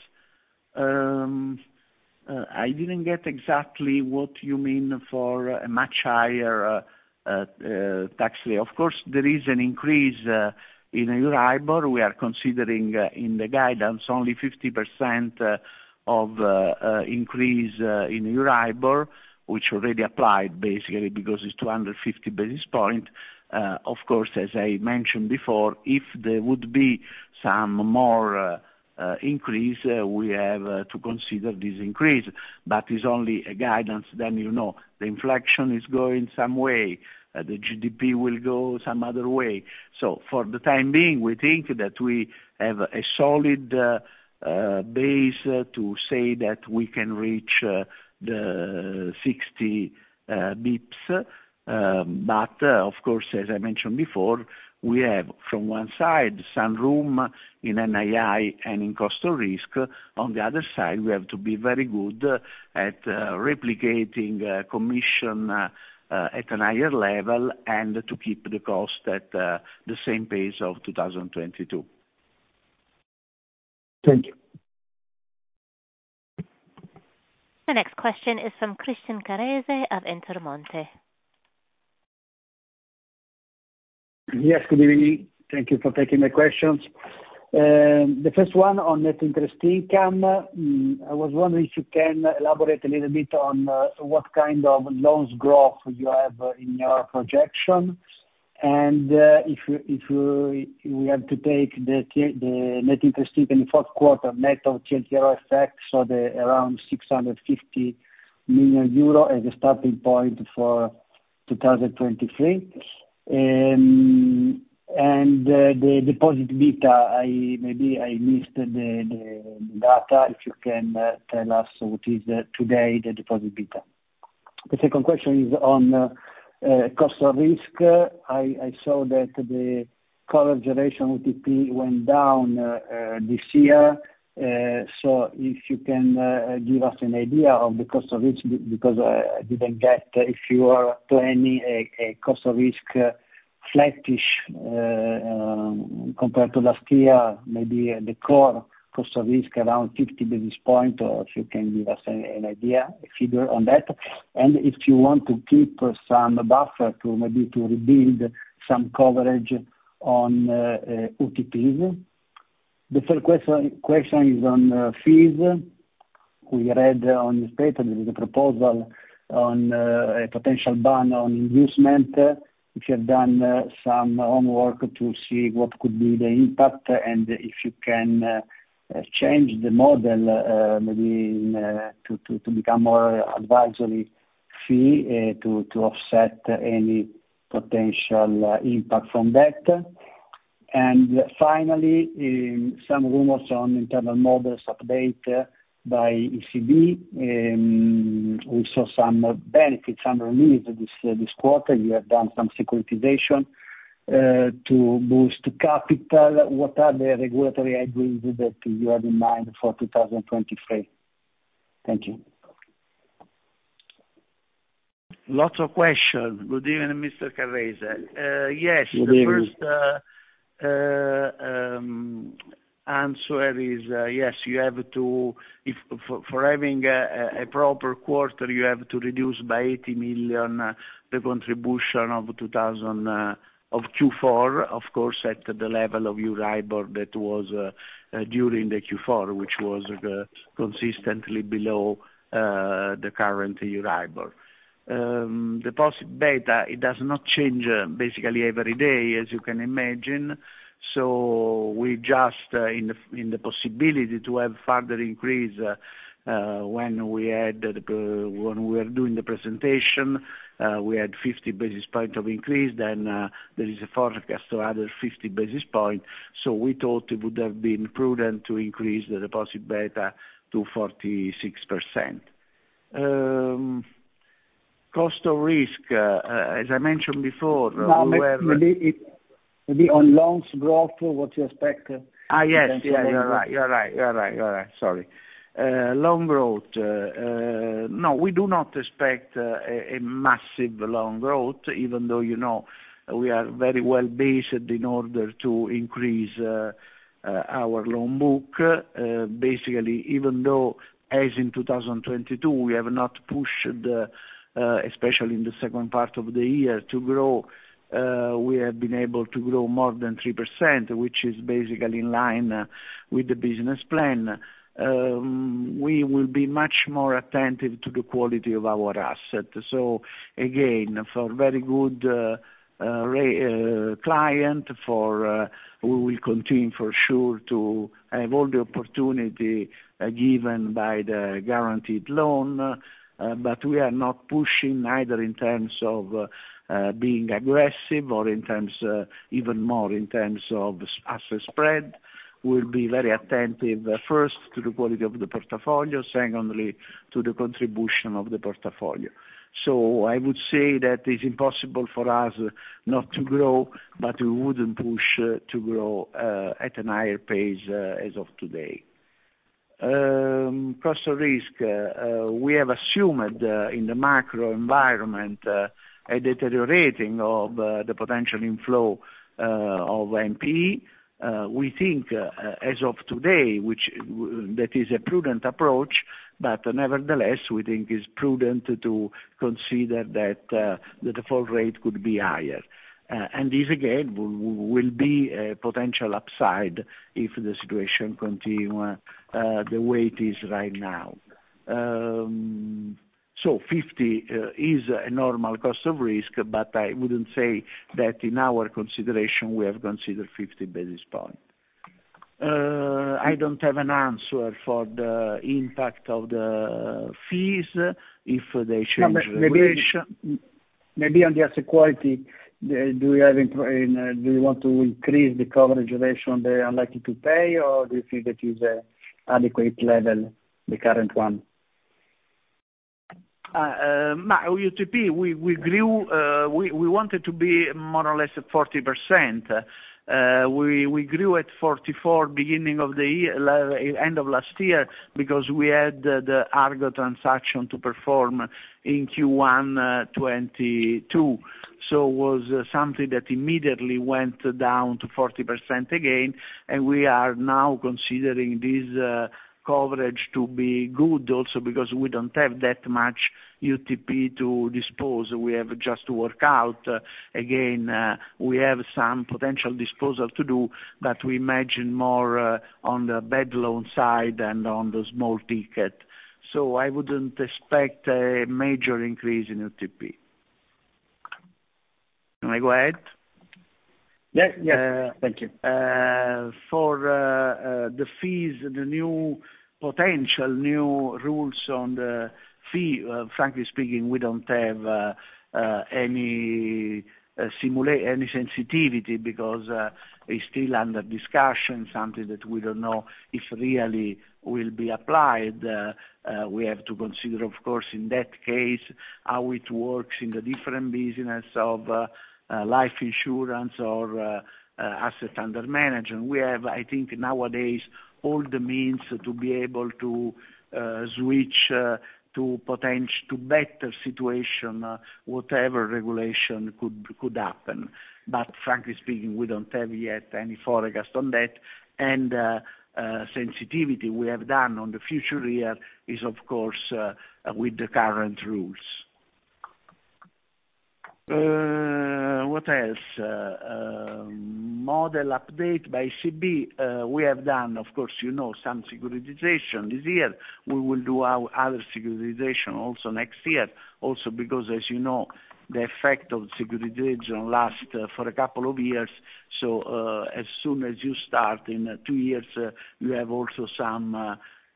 I didn't get exactly what you mean for a much higher tax rate. Of course, there is an increase in Euribor. We are considering in the guidance only 50% of increase in Euribor, which already applied basically because it's 250 basis points. Of course, as I mentioned before, if there would be some more increase, we have to consider this increase, but it's only a guidance. Then the inflation is going some way, the GDP will go some other way. So for the time being, we think that we have a solid base to say that we can reach the 60 bips. But of course, as I mentioned before, we have from one side some room in NII and in cost of risk. On the other side, we have to be very good at replicating commission at a higher level and to keep the cost at the same pace of 2022. Thank you. The next question is from Christian Carrese of Intermonte. Yes, good evening. Thank you for taking my questions. The first one on net interest income. I was wondering if you can elaborate a little bit on what kind of loans growth you have in your projection, and if we have to take the net interest income in the fourth quarter net of TLTRO effect, so the around 650 million euro as a starting point for 2023. And the deposit beta, maybe I missed the data. If you can tell us what is today the deposit beta. The second question is on cost of risk. I saw that the coverage ratio UTP went down this year. So if you can give us an idea of the cost of risk, because I didn't get if you are planning a cost of risk flattish compared to last year, maybe the core cost of risk around 50 basis points, or if you can give us an idea, a figure on that. And if you want to keep some buffer to maybe to rebuild some coverage on UTPs. The third question is on fees. We read on newspaper there is a proposal on a potential ban on inducement. If you have done some homework to see what could be the impact, and if you can change the model maybe to become more advisory fee to offset any potential impact from that. And finally, some rumors on internal models update by ECB. We saw some benefits, some release this quarter. You have done some securitization to boost capital. What are the regulatory headwinds that you have in mind for 2023? Thank you. Lots of questions. Good evening, Mr. Carrese. Yes, Good the evening. First answer is yes, you have to, if for having a proper quarter, you have to reduce by 80 million the contribution of of Q4, of course, at the level of Euribor that was during the Q4, which was consistently below the current Euribor. Deposit beta, it does not change basically every day, as you can imagine. So we just in the possibility to have further increase when we were doing the presentation, we had 50 basis point of increase. Then there is a forecast of other 50 basis point. So we thought it would have been prudent to increase the deposit beta to 46%. Cost of risk, as I mentioned before, maybe on loans growth, what you expect? Yes, you're right. Sorry. Loan growth, no, we do not expect a massive loan growth, even though, we are very well based in order to increase our loan book. Basically, even though, as in 2022, we have not pushed, especially in the second part of the year, to grow, we have been able to grow more than 3%, which is basically in line with the business plan. We will be much more attentive to the quality of our asset. So again, for very good client, we will continue for sure to have all the opportunity given by the guaranteed loan, but we are not pushing either in terms of being aggressive or in terms even more in terms of asset spread. We'll be very attentive first to the quality of the portfolio, secondly to the contribution of the portfolio. So I would say that it's impossible for us not to grow, but we wouldn't push to grow at a higher pace as of today. Cost of risk, we have assumed in the macro environment a deteriorating of the potential inflow of NPE. We think as of today, that is a prudent approach, but nevertheless we think it's prudent to consider that the default rate could be higher. And this again will be a potential upside if the situation continue the way it is right now. So 50 is a normal cost of risk, but I wouldn't say that in our consideration we have considered 50 basis points. I don't have an answer for the impact of the fees if they change regulation. Maybe on the asset quality, do you want to increase the coverage ratio on the unlikely to pay, or do you think that is an adequate level, the current one? UTP, we grew, we wanted to be more or less at 40%. We grew at 44 beginning of the year, end of last year, because we had the Argo transaction to perform in Q1 22. So it was something that immediately went down to 40% again, and we are now considering this coverage to be good also because we don't have that much UTP to dispose. We have just to work out. Again, we have some potential disposal to do, but we imagine more on the bad loan side and on the small ticket. So I wouldn't expect a major increase in UTP. Can I go ahead? Yes, thank you. For the fees, the new potential new rules on the fee, frankly speaking, we don't have any sensitivity because it's still under discussion, something that we don't know if really will be applied. We have to consider, of course, in that case, how it works in the different business of life insurance or asset under management. We have, I think, nowadays all the means to be able to switch to better situation, whatever regulation could happen. But frankly speaking, we don't have yet any forecast on that. And sensitivity we have done on the future year is, of course, with the current rules. What else? Model update by ECB. We have done, of course, some securitization this year. We will do our other securitization also next year, also because, as you know, the effect of securitization lasts for a couple of years. So as soon as you start in 2 years, you have also some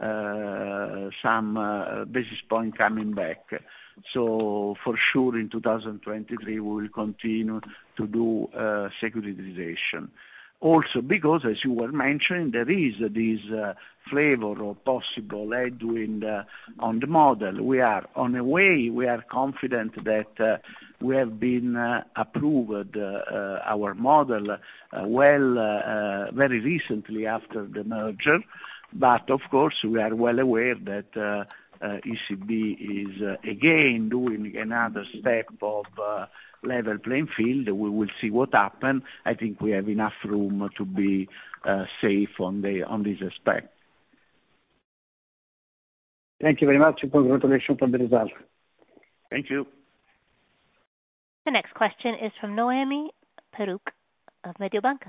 basis point coming back. So for sure in 2023 we will continue to do securitization. Also because, as you were mentioning, there is this flavor of possible headwind on the model. We are on a way, we are confident that we have been approved our model very recently after the merger. But of course we are well aware that ECB is again doing another step of level playing field. We will see what happens. I think we have enough room to be safe on this aspect. Thank you very much. Congratulations on the result. Thank you. The next question is from Noemi Peruch of Mediobanca.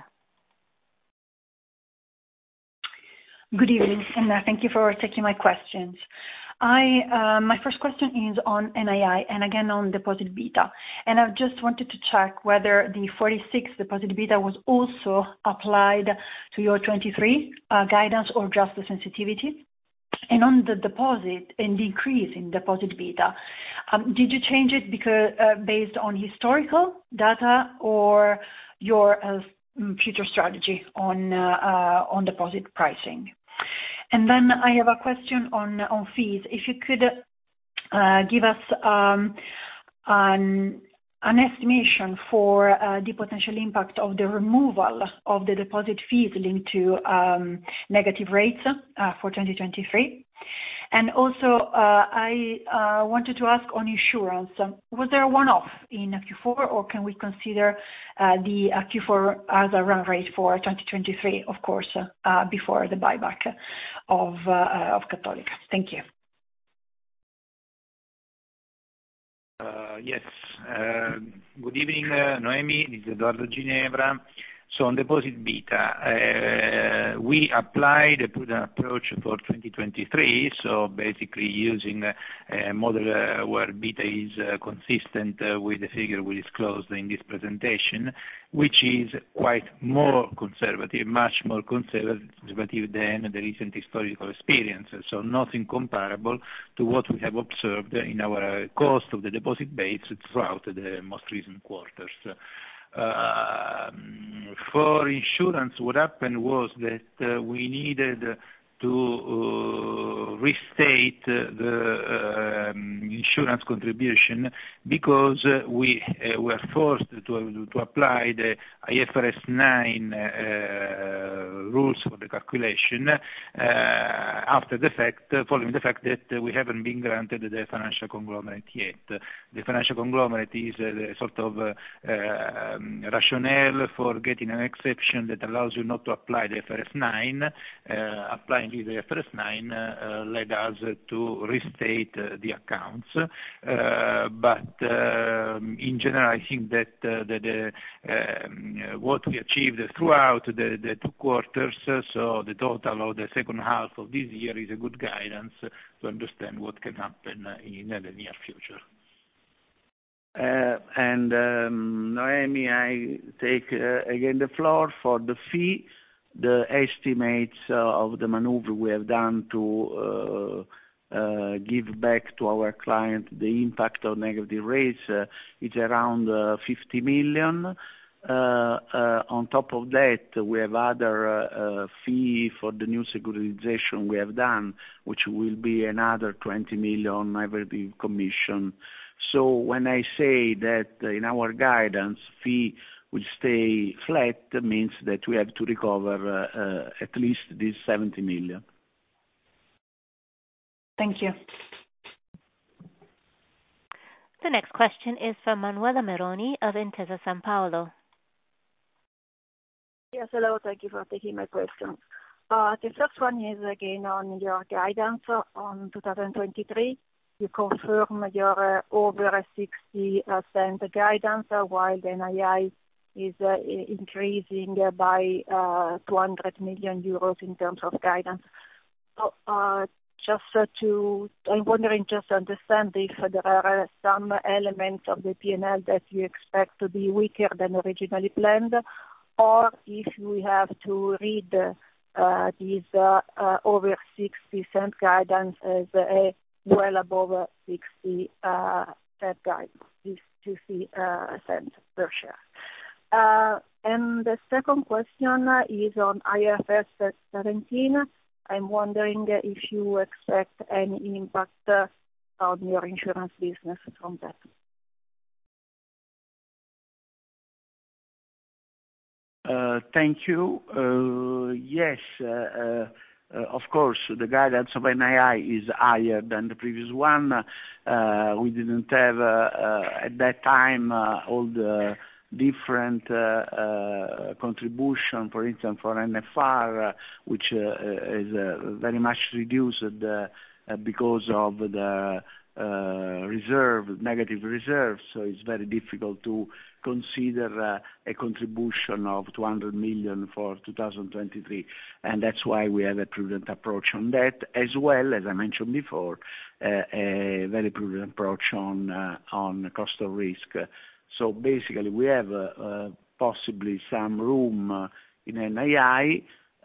Good evening, and thank you for taking my questions. My first question is on NII and again on deposit beta. And I just wanted to check whether the 46 deposit beta was also applied to your 23 guidance or just the sensitivity. And on the deposit and the increase in deposit beta, did you change it because based on historical data or your future strategy on deposit pricing? And then I have a question on fees. If you could give us an estimation for the potential impact of the removal of the deposit fees linked to negative rates for 2023. And also, I wanted to ask on insurance, was there a one-off in Q4, or can we consider the Q4 as a run rate for 2023, of course, before the buyback of Cattolica? Thank you. Yes. Good evening, Noemi. This is Edoardo Ginevra. So on deposit beta, we applied a prudent approach for 2023, so basically using a model where beta is consistent with the figure we disclosed in this presentation, which is quite more conservative, much more conservative than the recent historical experience. So nothing comparable to what we have observed in our cost of the deposit base throughout the most recent quarters. For insurance, what happened was that we needed to restate the insurance contribution because we were forced to apply the IFRS 9 rules for the calculation following the fact that we haven't been granted the financial conglomerate yet. The financial conglomerate is a sort of rationale for getting an exception that allows you not to apply the IFRS 9. Applying the IFRS 9 led us to restate the accounts. But in general, I think that what we achieved throughout the 2 quarters, so the total of the second half of this year, is a good guidance to understand what can happen in the near future. Noemi, I take again the floor for the fee. The estimates of the maneuver we have done to give back to our client the impact of negative rates is around 50 million. On top of that, we have other fee for the new securitization we have done, which will be another 20 million every commission. So when I say that in our guidance fee will stay flat, means that we have to recover at least this 70 million. Thank you. The next question is from Manuela Meroni of Intesa Sanpaolo. Yes, hello. Thank you for taking my question. The first one is again on your guidance on 2023. You confirm your over 60% guidance, while the NII is increasing by 200 million euros in terms of guidance. So, I'm wondering, just to understand if there are some elements of the P&L that you expect to be weaker than originally planned, or if we have to read these over 60% guidance as a well above 60 cent guidance, 60 cents per share. And the second question is on IFRS 17. I'm wondering if you expect any impact on your insurance business from that. Thank you. Yes, of course, the guidance of NII is higher than the previous one. We didn't have at that time all the different contribution, for instance, for NFR, which is very much reduced because of the negative reserves. So it's very difficult to consider a contribution of 200 million for 2023, and that's why we have a prudent approach on that, as well as I mentioned before, a very prudent approach on cost of risk. So basically, we have possibly some room in NII.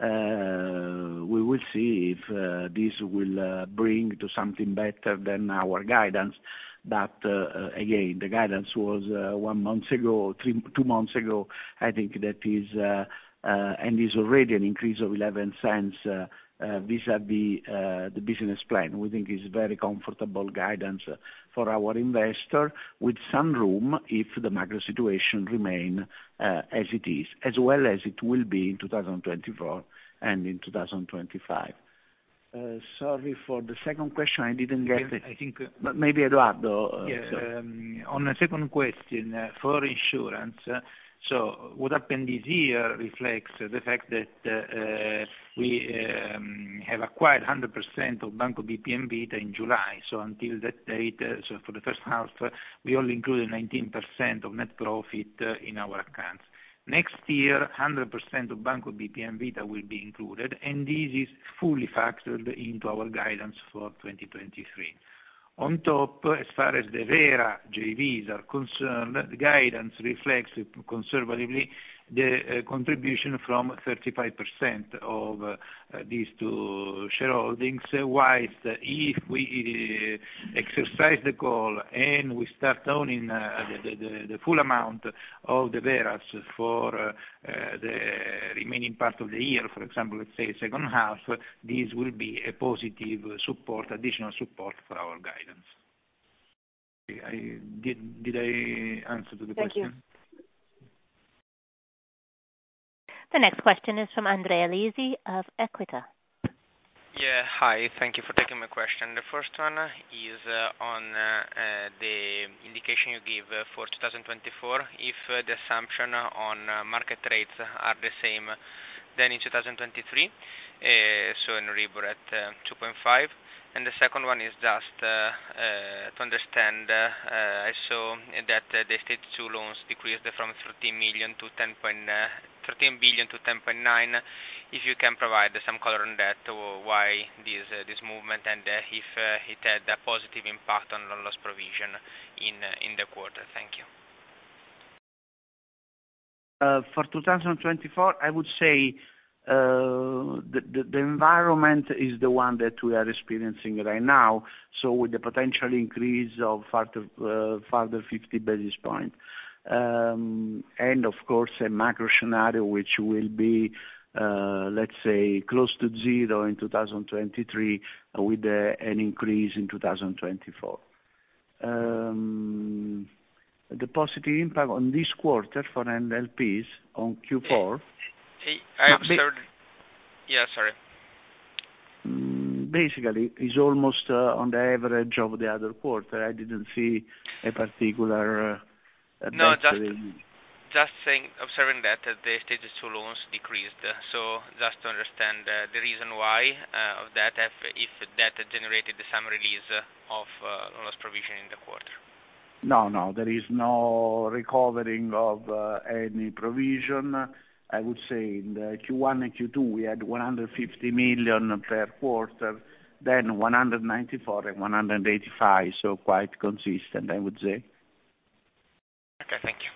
We will see if this will bring to something better than our guidance. But again, the guidance was 1 month ago, 2 months ago. I think that is and is already an increase of 11 cents vis-à-vis the business plan. We think is very comfortable guidance for our investor, with some room if the macro situation remain as it is, as well as it will be in 2024 and in 2025. Sorry for the second question, I didn't get it. I think maybe Edoardo. On the second question, for insurance, so what happened this year reflects the fact that we have acquired 100% of Banco BPM Vita in July. So until that date, so for the first half, we only included 19% of net profit in our accounts. Next year, 100% of Banco BPM Vita will be included, and this is fully factored into our guidance for 2023. On top, as far as the Vera JVs are concerned, the guidance reflects conservatively the contribution from 35% of these two shareholdings. Whilst if we exercise the call and we start owning the full amount of the Verallia for the remaining part of the year, for example, let's say second half, this will be a positive support, additional support for our guidance. Did I answer to the Thank question? You. The next question is from Andrea Lisi of Equita. Yeah, hi. Thank you for taking my question. The first one is on the indication you give for 2024. If the assumption on market rates are the same than in 2023, so in Euribor at 2.5. And the second one is just to understand, I saw that the stage 2 loans decreased from 13 billion to 10.9. If you can provide some color on that, why this movement, and if it had a positive impact on loan loss provision in the quarter. Thank you. For 2024, I would say the environment is the one that we are experiencing right now, so with the potential increase of further 50 basis points. And of course a macro scenario which will be, let's say, close to zero in 2023 with an increase in 2024. The positive impact on this quarter for NLPs on Q4. I observed. Yeah, sorry. Basically, it's almost on the average of the other quarter. I didn't see a particular. No, just saying, observing that the stage 2 loans decreased. So just to understand the reason why of that, if that generated some release of loss provision in the quarter. No, there is no recovering of any provision. I would say in the Q1 and Q2 we had 150 million per quarter, then 194 and 185, so quite consistent, I would say. Okay, thank you.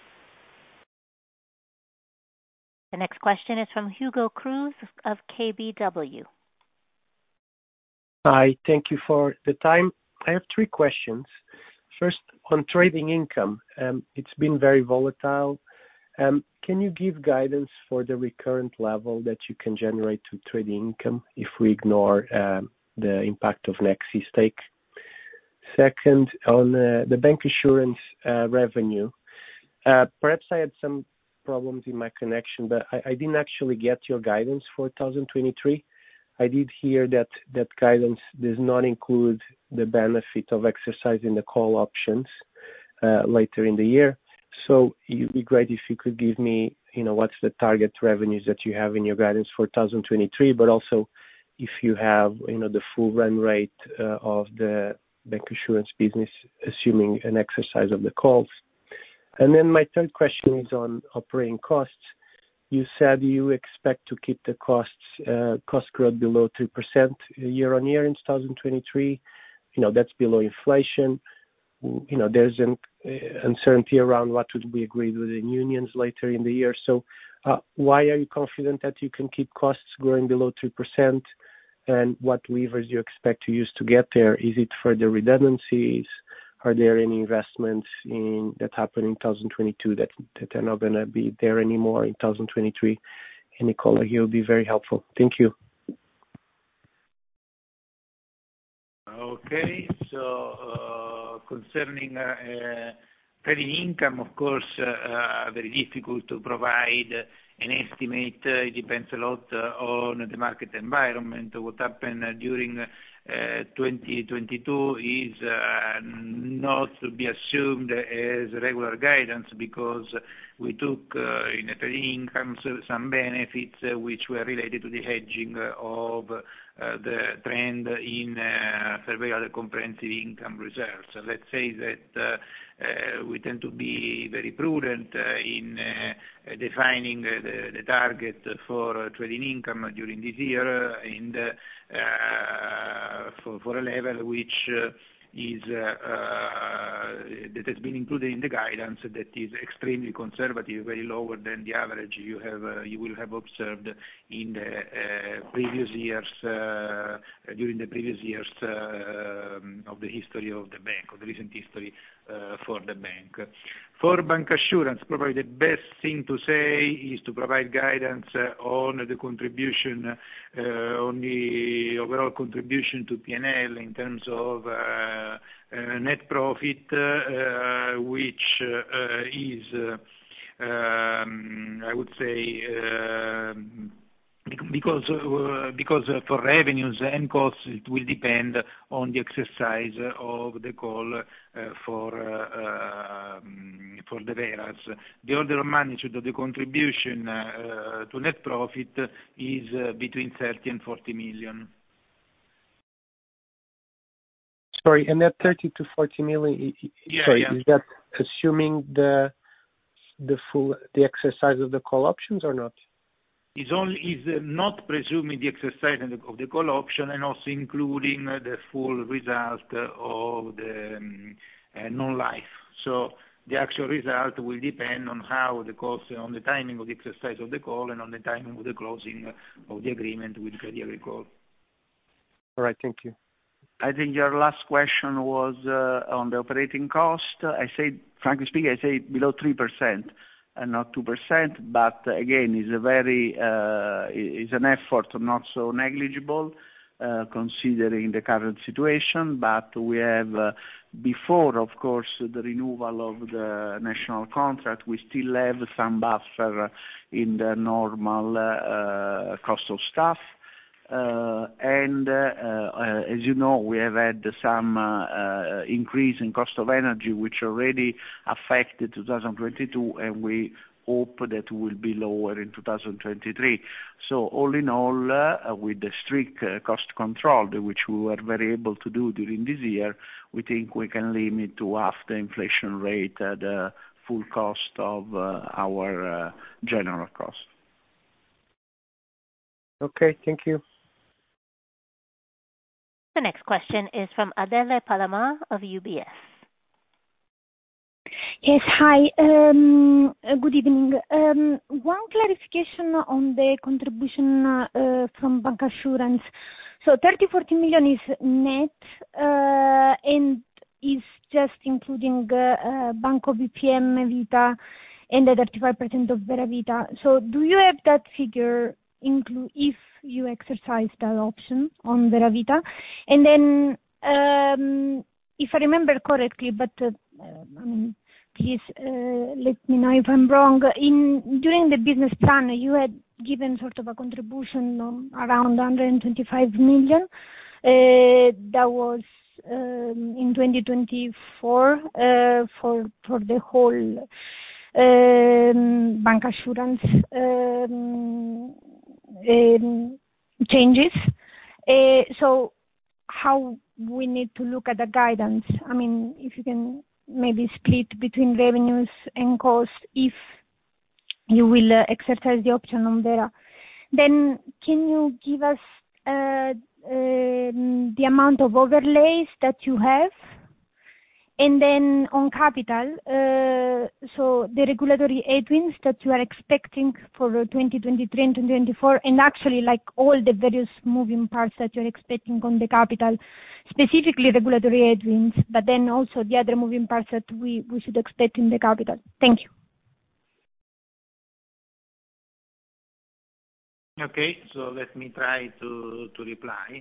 The next question is from Hugo Cruz of KBW. Hi, thank you for the time. I have 3 questions. First, on trading income, it's been very volatile. Can you give guidance for the recurrent level that you can generate to trading income if we ignore the impact of Nexi stake? Second, on the bank insurance revenue, perhaps I had some problems in my connection, but I didn't actually get your guidance for 2023. I did hear that guidance does not include the benefit of exercising the call options later in the year. So it would be great if you could give me, what's the target revenues that you have in your guidance for 2023, but also if you have, the full run rate of the bank insurance business, assuming an exercise of the calls. And then my third question is on operating costs. You said you expect to keep the cost growth below 3% year on year in 2023. That's below inflation. There's an uncertainty around what would be agreed with the unions later in the year. So why are you confident that you can keep costs growing below 3%? And what levers do you expect to use to get there? Is it further redundancies? Are there any investments that happen in 2022 that are not going to be there anymore in 2023? Any color here will be very helpful. Thank you. Okay, so concerning trading income, of course, very difficult to provide an estimate. It depends a lot on the market environment. What happened during 2022 is not to be assumed as regular guidance, because we took in trading income some benefits which were related to the hedging of the trend in fair value other comprehensive income reserves. So let's say that we tend to be very prudent in defining the target for trading income during this year, and for a level which that has been included in the guidance that is extremely conservative, very lower than the average you will have observed in the previous years, during the previous years of the history of the bank, of the recent history for the bank. For bancassurance, probably the best thing to say is to provide guidance on the contribution, on the overall contribution to P&L in terms of net profit, which is, I would say, because for revenues and costs, it will depend on the exercise of the call for the Veras. The order of magnitude of the contribution to net profit is between 30 and 40 million. Sorry, and that 30 to 40 million, is that assuming the exercise of the call options or not? Is not presuming the exercise of the call option and also including the full result of the non-life. So the actual result will depend on how the cost, on the timing of the exercise of the call and on the timing of the closing of the agreement with Crédit Agricole. All right, thank you. I think your last question was on the operating cost. Frankly speaking, I say below 3%. And not 2%, but again, is an effort not so negligible considering the current situation. But we have, before, of course, the renewal of the national contract, we still have some buffer in the normal cost of staff. And as you know, we have had some increase in cost of energy, which already affected 2022, and we hope that will be lower in 2023. So all in all, with the strict cost control, which we were very able to do during this year, we think we can limit to half the inflation rate the full cost of our general cost. Okay, thank you. The next question is from Adele Palama of UBS. Yes, hi. Good evening. One clarification on the contribution from bancassurance. So 30-40 million is net and is just including Banco BPM Vita and the 35% of Vera Vita. So do you have that figure if you exercise that option on Vera Vita? And then, if I remember correctly, but please let me know if I'm wrong. During the business plan, you had given sort of a contribution around 125 million. That was in 2024 for the whole bancassurance changes. So how we need to look at the guidance? I mean, if you can maybe split between revenues and costs if you will exercise the option on Vera. Then can you give us the amount of overlays that you have? And then on capital, so the regulatory headwinds that you are expecting for 2023 and 2024, and actually like all the various moving parts that you're expecting on the capital, specifically regulatory headwinds, but then also the other moving parts that we should expect in the capital. Thank you. Okay, so let me try to reply.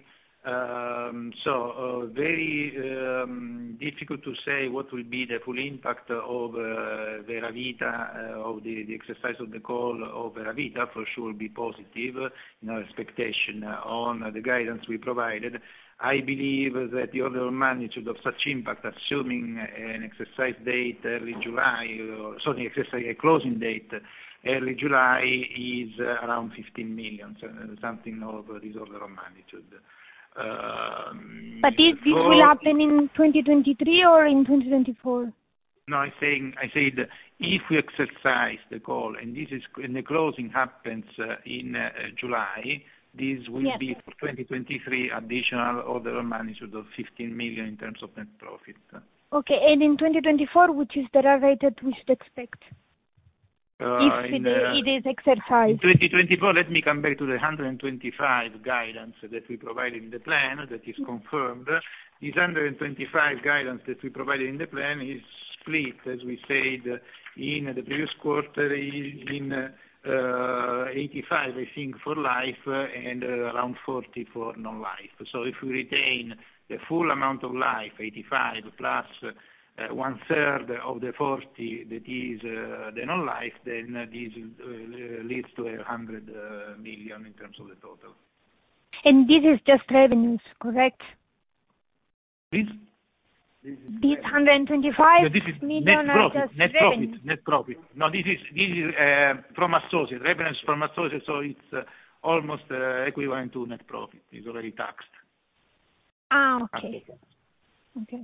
Very difficult to say what will be the full impact of Vera Vita, of the exercise of the call of Vera Vita. For sure will be positive in our expectation on the guidance we provided. I believe that the order of magnitude of such impact, assuming an exercise date early July, a closing date early July, is around 15 million, so something of this order of magnitude. But this will happen in 2023 or in 2024? No, I said if we exercise the call and the closing happens in July, This will be for 2023 additional order of magnitude of 15 million in terms of net profit. Okay, and in 2024, which is the rate that we should expect? If it is exercised. In 2024, let me come back to the 125 guidance that we provided in the plan that is confirmed. This 125 guidance that we provided in the plan is split, as we said in the previous quarter, in 85, I think, for life and around 40 for non-life. So if we retain the full amount of life, 85 plus one third of the 40 that is the non-life, then this leads to 100 million in terms of the total. And this is just revenues, correct? Please? This 125 this is million are just revenues. Net profit. No, this is from associates, revenues from associates, so it's almost equivalent to net profit. It's already taxed. Okay. Okay.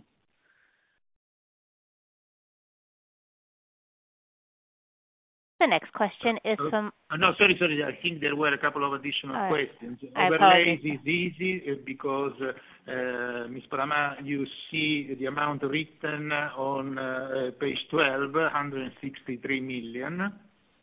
The next question is from... No, sorry. I think there were a couple of additional questions. I Overlays is easy because, Ms. Palamà, you see the amount written on page 12, 163 million.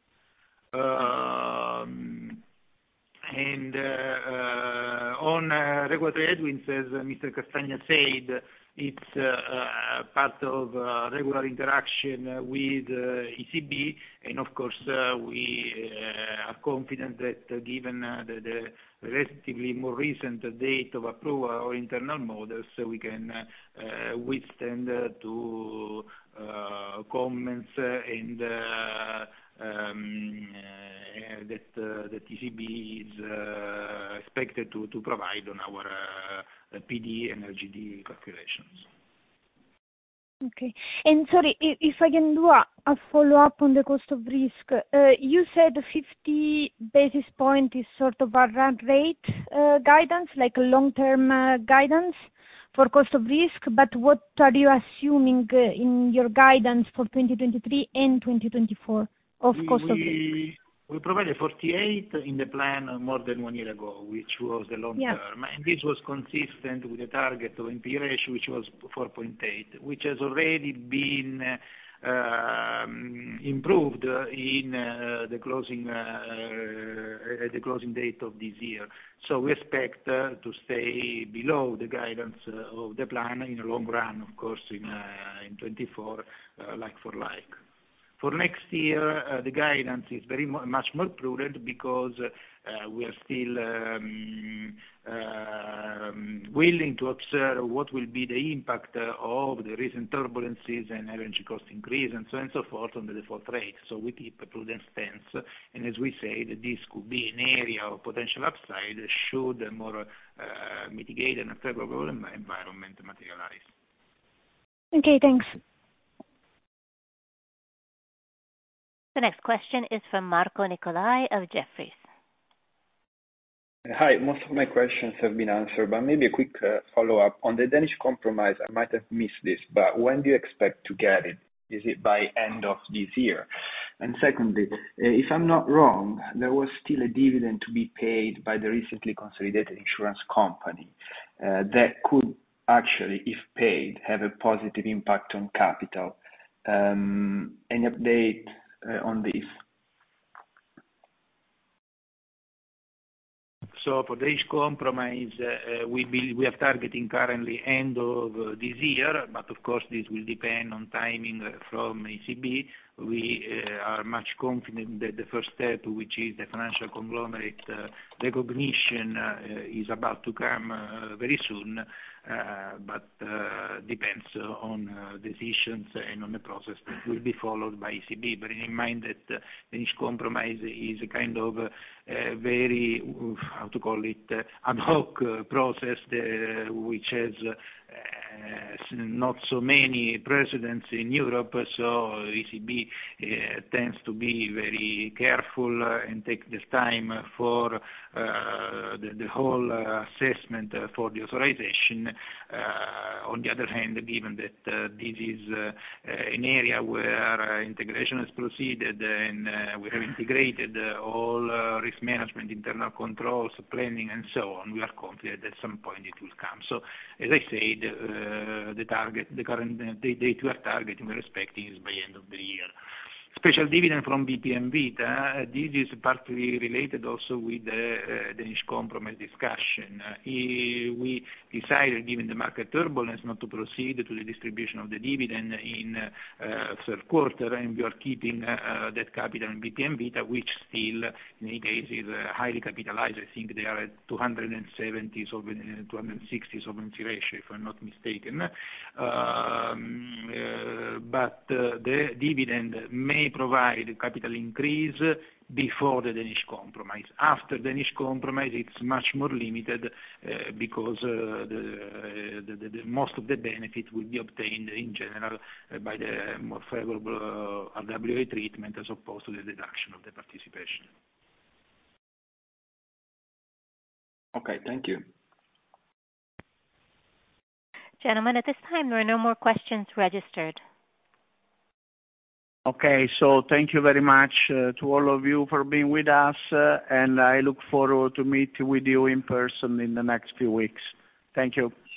And on regulatory headwinds, as Mr. Castagna said, it's part of regular interaction with ECB, and of course we are confident that given the relatively more recent date of approval of internal models, we can withstand to comments and that ECB is expected to provide on our PD and LGD calculations. Okay. And sorry, if I can do a follow-up on the cost of risk. You said 50 basis point is sort of a run rate guidance, like a long-term guidance for cost of risk, but what are you assuming in your guidance for 2023 and 2024 of cost of risk? We provided 48 in the plan more than 1 year ago, which was the long term, and this was consistent with the target of NPE ratio, which was 4.8, which has already been improved in the closing date of this year. So we expect to stay below the guidance of the plan in the long run, of course, in 24, like for like. For next year, the guidance is very much more prudent because we are still willing to observe what will be the impact of the recent turbulences and energy cost increase and so on and so forth on the default rate. So we keep a prudent stance, and as we say, that this could be an area of potential upside should a more mitigated and favorable environment materialize. Okay, thanks. The next question is from Marco Nicolai of Jefferies. Hi, most of my questions have been answered, but maybe a quick follow-up. On the Danish Compromise, I might have missed this, but when do you expect to get it? Is it by end of this year? And secondly, if I'm not wrong, there was still a dividend to be paid by the recently consolidated insurance company that could actually, if paid, have a positive impact on capital. Any update on this? So for the Danish Compromise, we are targeting currently end of this year, but of course this will depend on timing from ECB. We are much confident that the first step, which is the financial conglomerate recognition, is about to come very soon, but depends on decisions and on the process that will be followed by ECB. Bearing in mind that the Danish Compromise is a kind of very, ad hoc process which has not so many precedents in Europe, so ECB tends to be very careful and take the time for the whole assessment for the authorization. On the other hand, given that this is an area where integration has proceeded and we have integrated all risk management, internal controls, planning, and so on, we are confident at some point it will come. So, as I said, the current date we are targeting, we're expecting is by end of the year. Special dividend from BPM Vita, this is partly related also with the Danish Compromise discussion. We decided, given the market turbulence, not to proceed to the distribution of the dividend in third quarter, and we are keeping that capital in BPM Vita, which still, in any case, is highly capitalized. I think they are at 260 solvency ratio, if I'm not mistaken. But the dividend may provide capital increase before the Danish Compromise. After the Danish Compromise, it's much more limited because the most of the benefit will be obtained in general by the more favorable RWA treatment as opposed to the deduction of the participation. Okay, thank you. Gentlemen, at this time, there are no more questions registered. Okay, so thank you very much to all of you for being with us, and I look forward to meet with you in person in the next few weeks. Thank you.